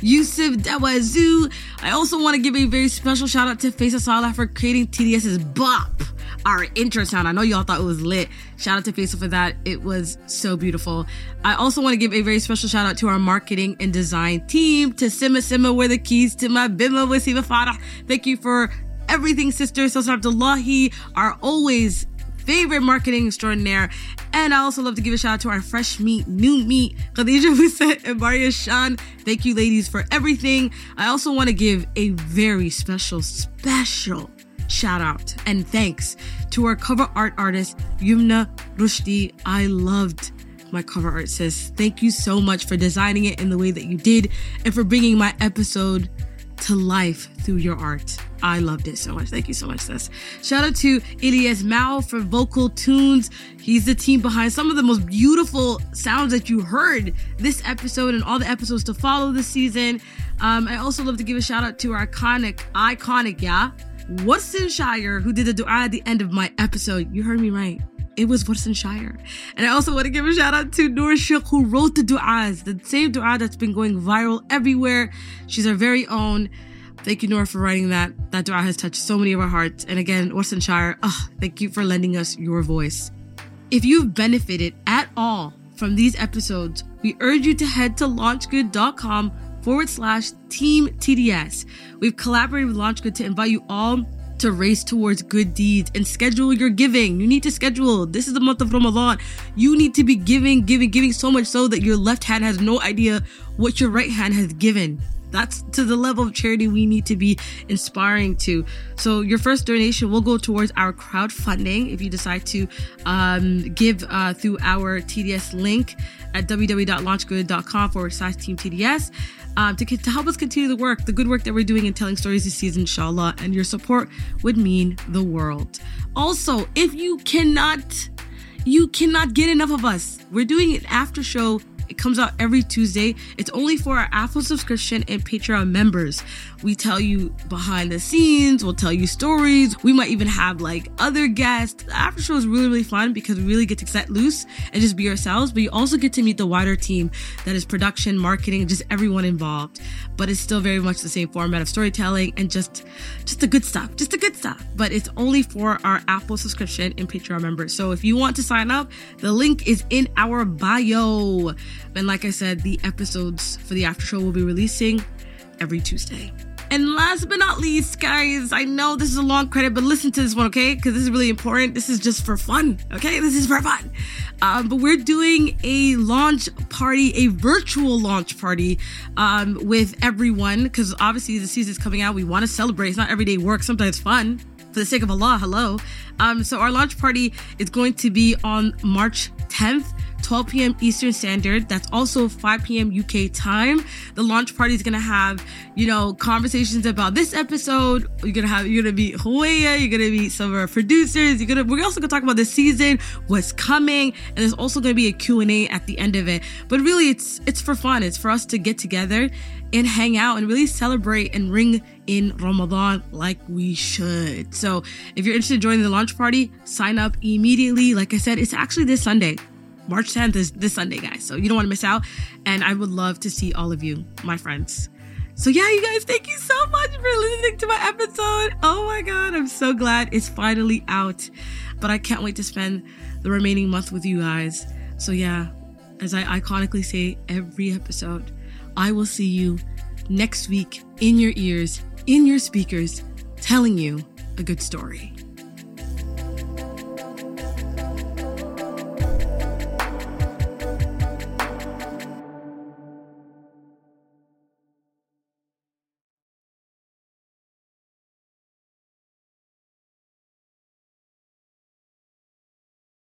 Yusuf Dawazoo. I also want to give a very special shout out to Faisal Salah for creating TDS's Bop, our intro sound. I know y'all thought it was lit. Shout out to Faisal for that. It was so beautiful. I also want to give a very special shout out to our marketing and design team, to Sima Sima, where the keys to my Bima with Siva Farah. Thank you for everything, sister. Sosa Abdullahi, our always favorite marketing extraordinaire. And I also love to give a shout out to our fresh meat, new meat, Khadija Hussein and Maria Shan. Thank you, ladies, for everything. I also want to give a very special, special shout out and thanks to our cover art artist, Yumna Rushdie. I loved my cover art, sis. Thank you so much for designing it in the way that you did and for bringing my episode to life through your art. I loved it so much. Thank you so much, sis. Shout out to Ilyas Mao for vocal tunes. He's the team behind some of the most beautiful sounds that you heard this episode and all the episodes to follow this season. Um, I also love to give a shout out to our iconic, iconic, yeah, Watson Shire, who did the dua at the end of my episode. You heard me right. It was Watson Shire. And I also want to give a shout out to Noor Shook, who wrote the du'as, the same du'a that's been going viral everywhere. She's our very own. Thank you, Noor, for writing that. That du'a has touched so many of our hearts. And again, Watson Shire, oh, thank you for lending us your voice. If you've benefited at all from these episodes, we urge you to head to launchgood.com forward slash team TDS. We've collaborated with LaunchGood to invite you all to race towards good deeds and schedule your giving. You need to schedule. This is the month of Ramadan. You need to be giving, giving, giving so much so that your left hand has no idea what your right hand has given. That's to the level of charity we need to be inspiring to. So your first donation will go towards our crowdfunding if you decide to um, give uh, through our T D S link at www.launchgood.com forward slash team TDS. Um, to, to help us continue the work, the good work that we're doing in telling stories this season, inshallah, and your support would mean the world. Also, if you cannot, you cannot get enough of us, we're doing an after show. It comes out every Tuesday. It's only for our Apple subscription and Patreon members. We tell you behind the scenes. We'll tell you stories. We might even have like other guests. The after show is really, really fun because we really get to set loose and just be ourselves. But you also get to meet the wider team that is production, marketing, just everyone involved. But it's still very much the same format of storytelling and just, just the good stuff. Just the good stuff. But it's only for our Apple subscription and Patreon members. So if you want to sign up, the link is in our bio. And like I said, the episodes for the after show will be releasing every Tuesday. And last but not least, guys, I know this is a long credit, but listen to this one, okay? Because this is really important. This is just for fun, okay? This is for fun. Um, but we're doing a launch party, a virtual launch party um, with everyone. Because obviously the season's coming out. We want to celebrate. It's not everyday work. Sometimes fun. For the sake of Allah, hello. Um, so our launch party is going to be on March tenth, twelve p.m. Eastern Standard. That's also five p.m. U K time. The launch party is going to have, you know, conversations about this episode. You're going to have, you're going to be Huaya, you're going to be some of our producers. You're going to, we're also going to talk about this season, what's coming. And there's also going to be a Q and A at the end of it. But really, it's, it's for fun. It's for us to get together and hang out and really celebrate and ring in Ramadan like we should. So if you're interested in joining the launch party, sign up immediately. Like I said, it's actually this Sunday. March tenth is this Sunday, guys. So you don't want to miss out. And I would love to see all of you, my friends. So yeah, you guys, thank you so much for listening to my episode. Oh my God, I'm so glad it's finally out. But I can't wait to spend the remaining month with you guys. So yeah, as I iconically say every episode, I will see you next week in your ears, in your speakers, telling you a good story.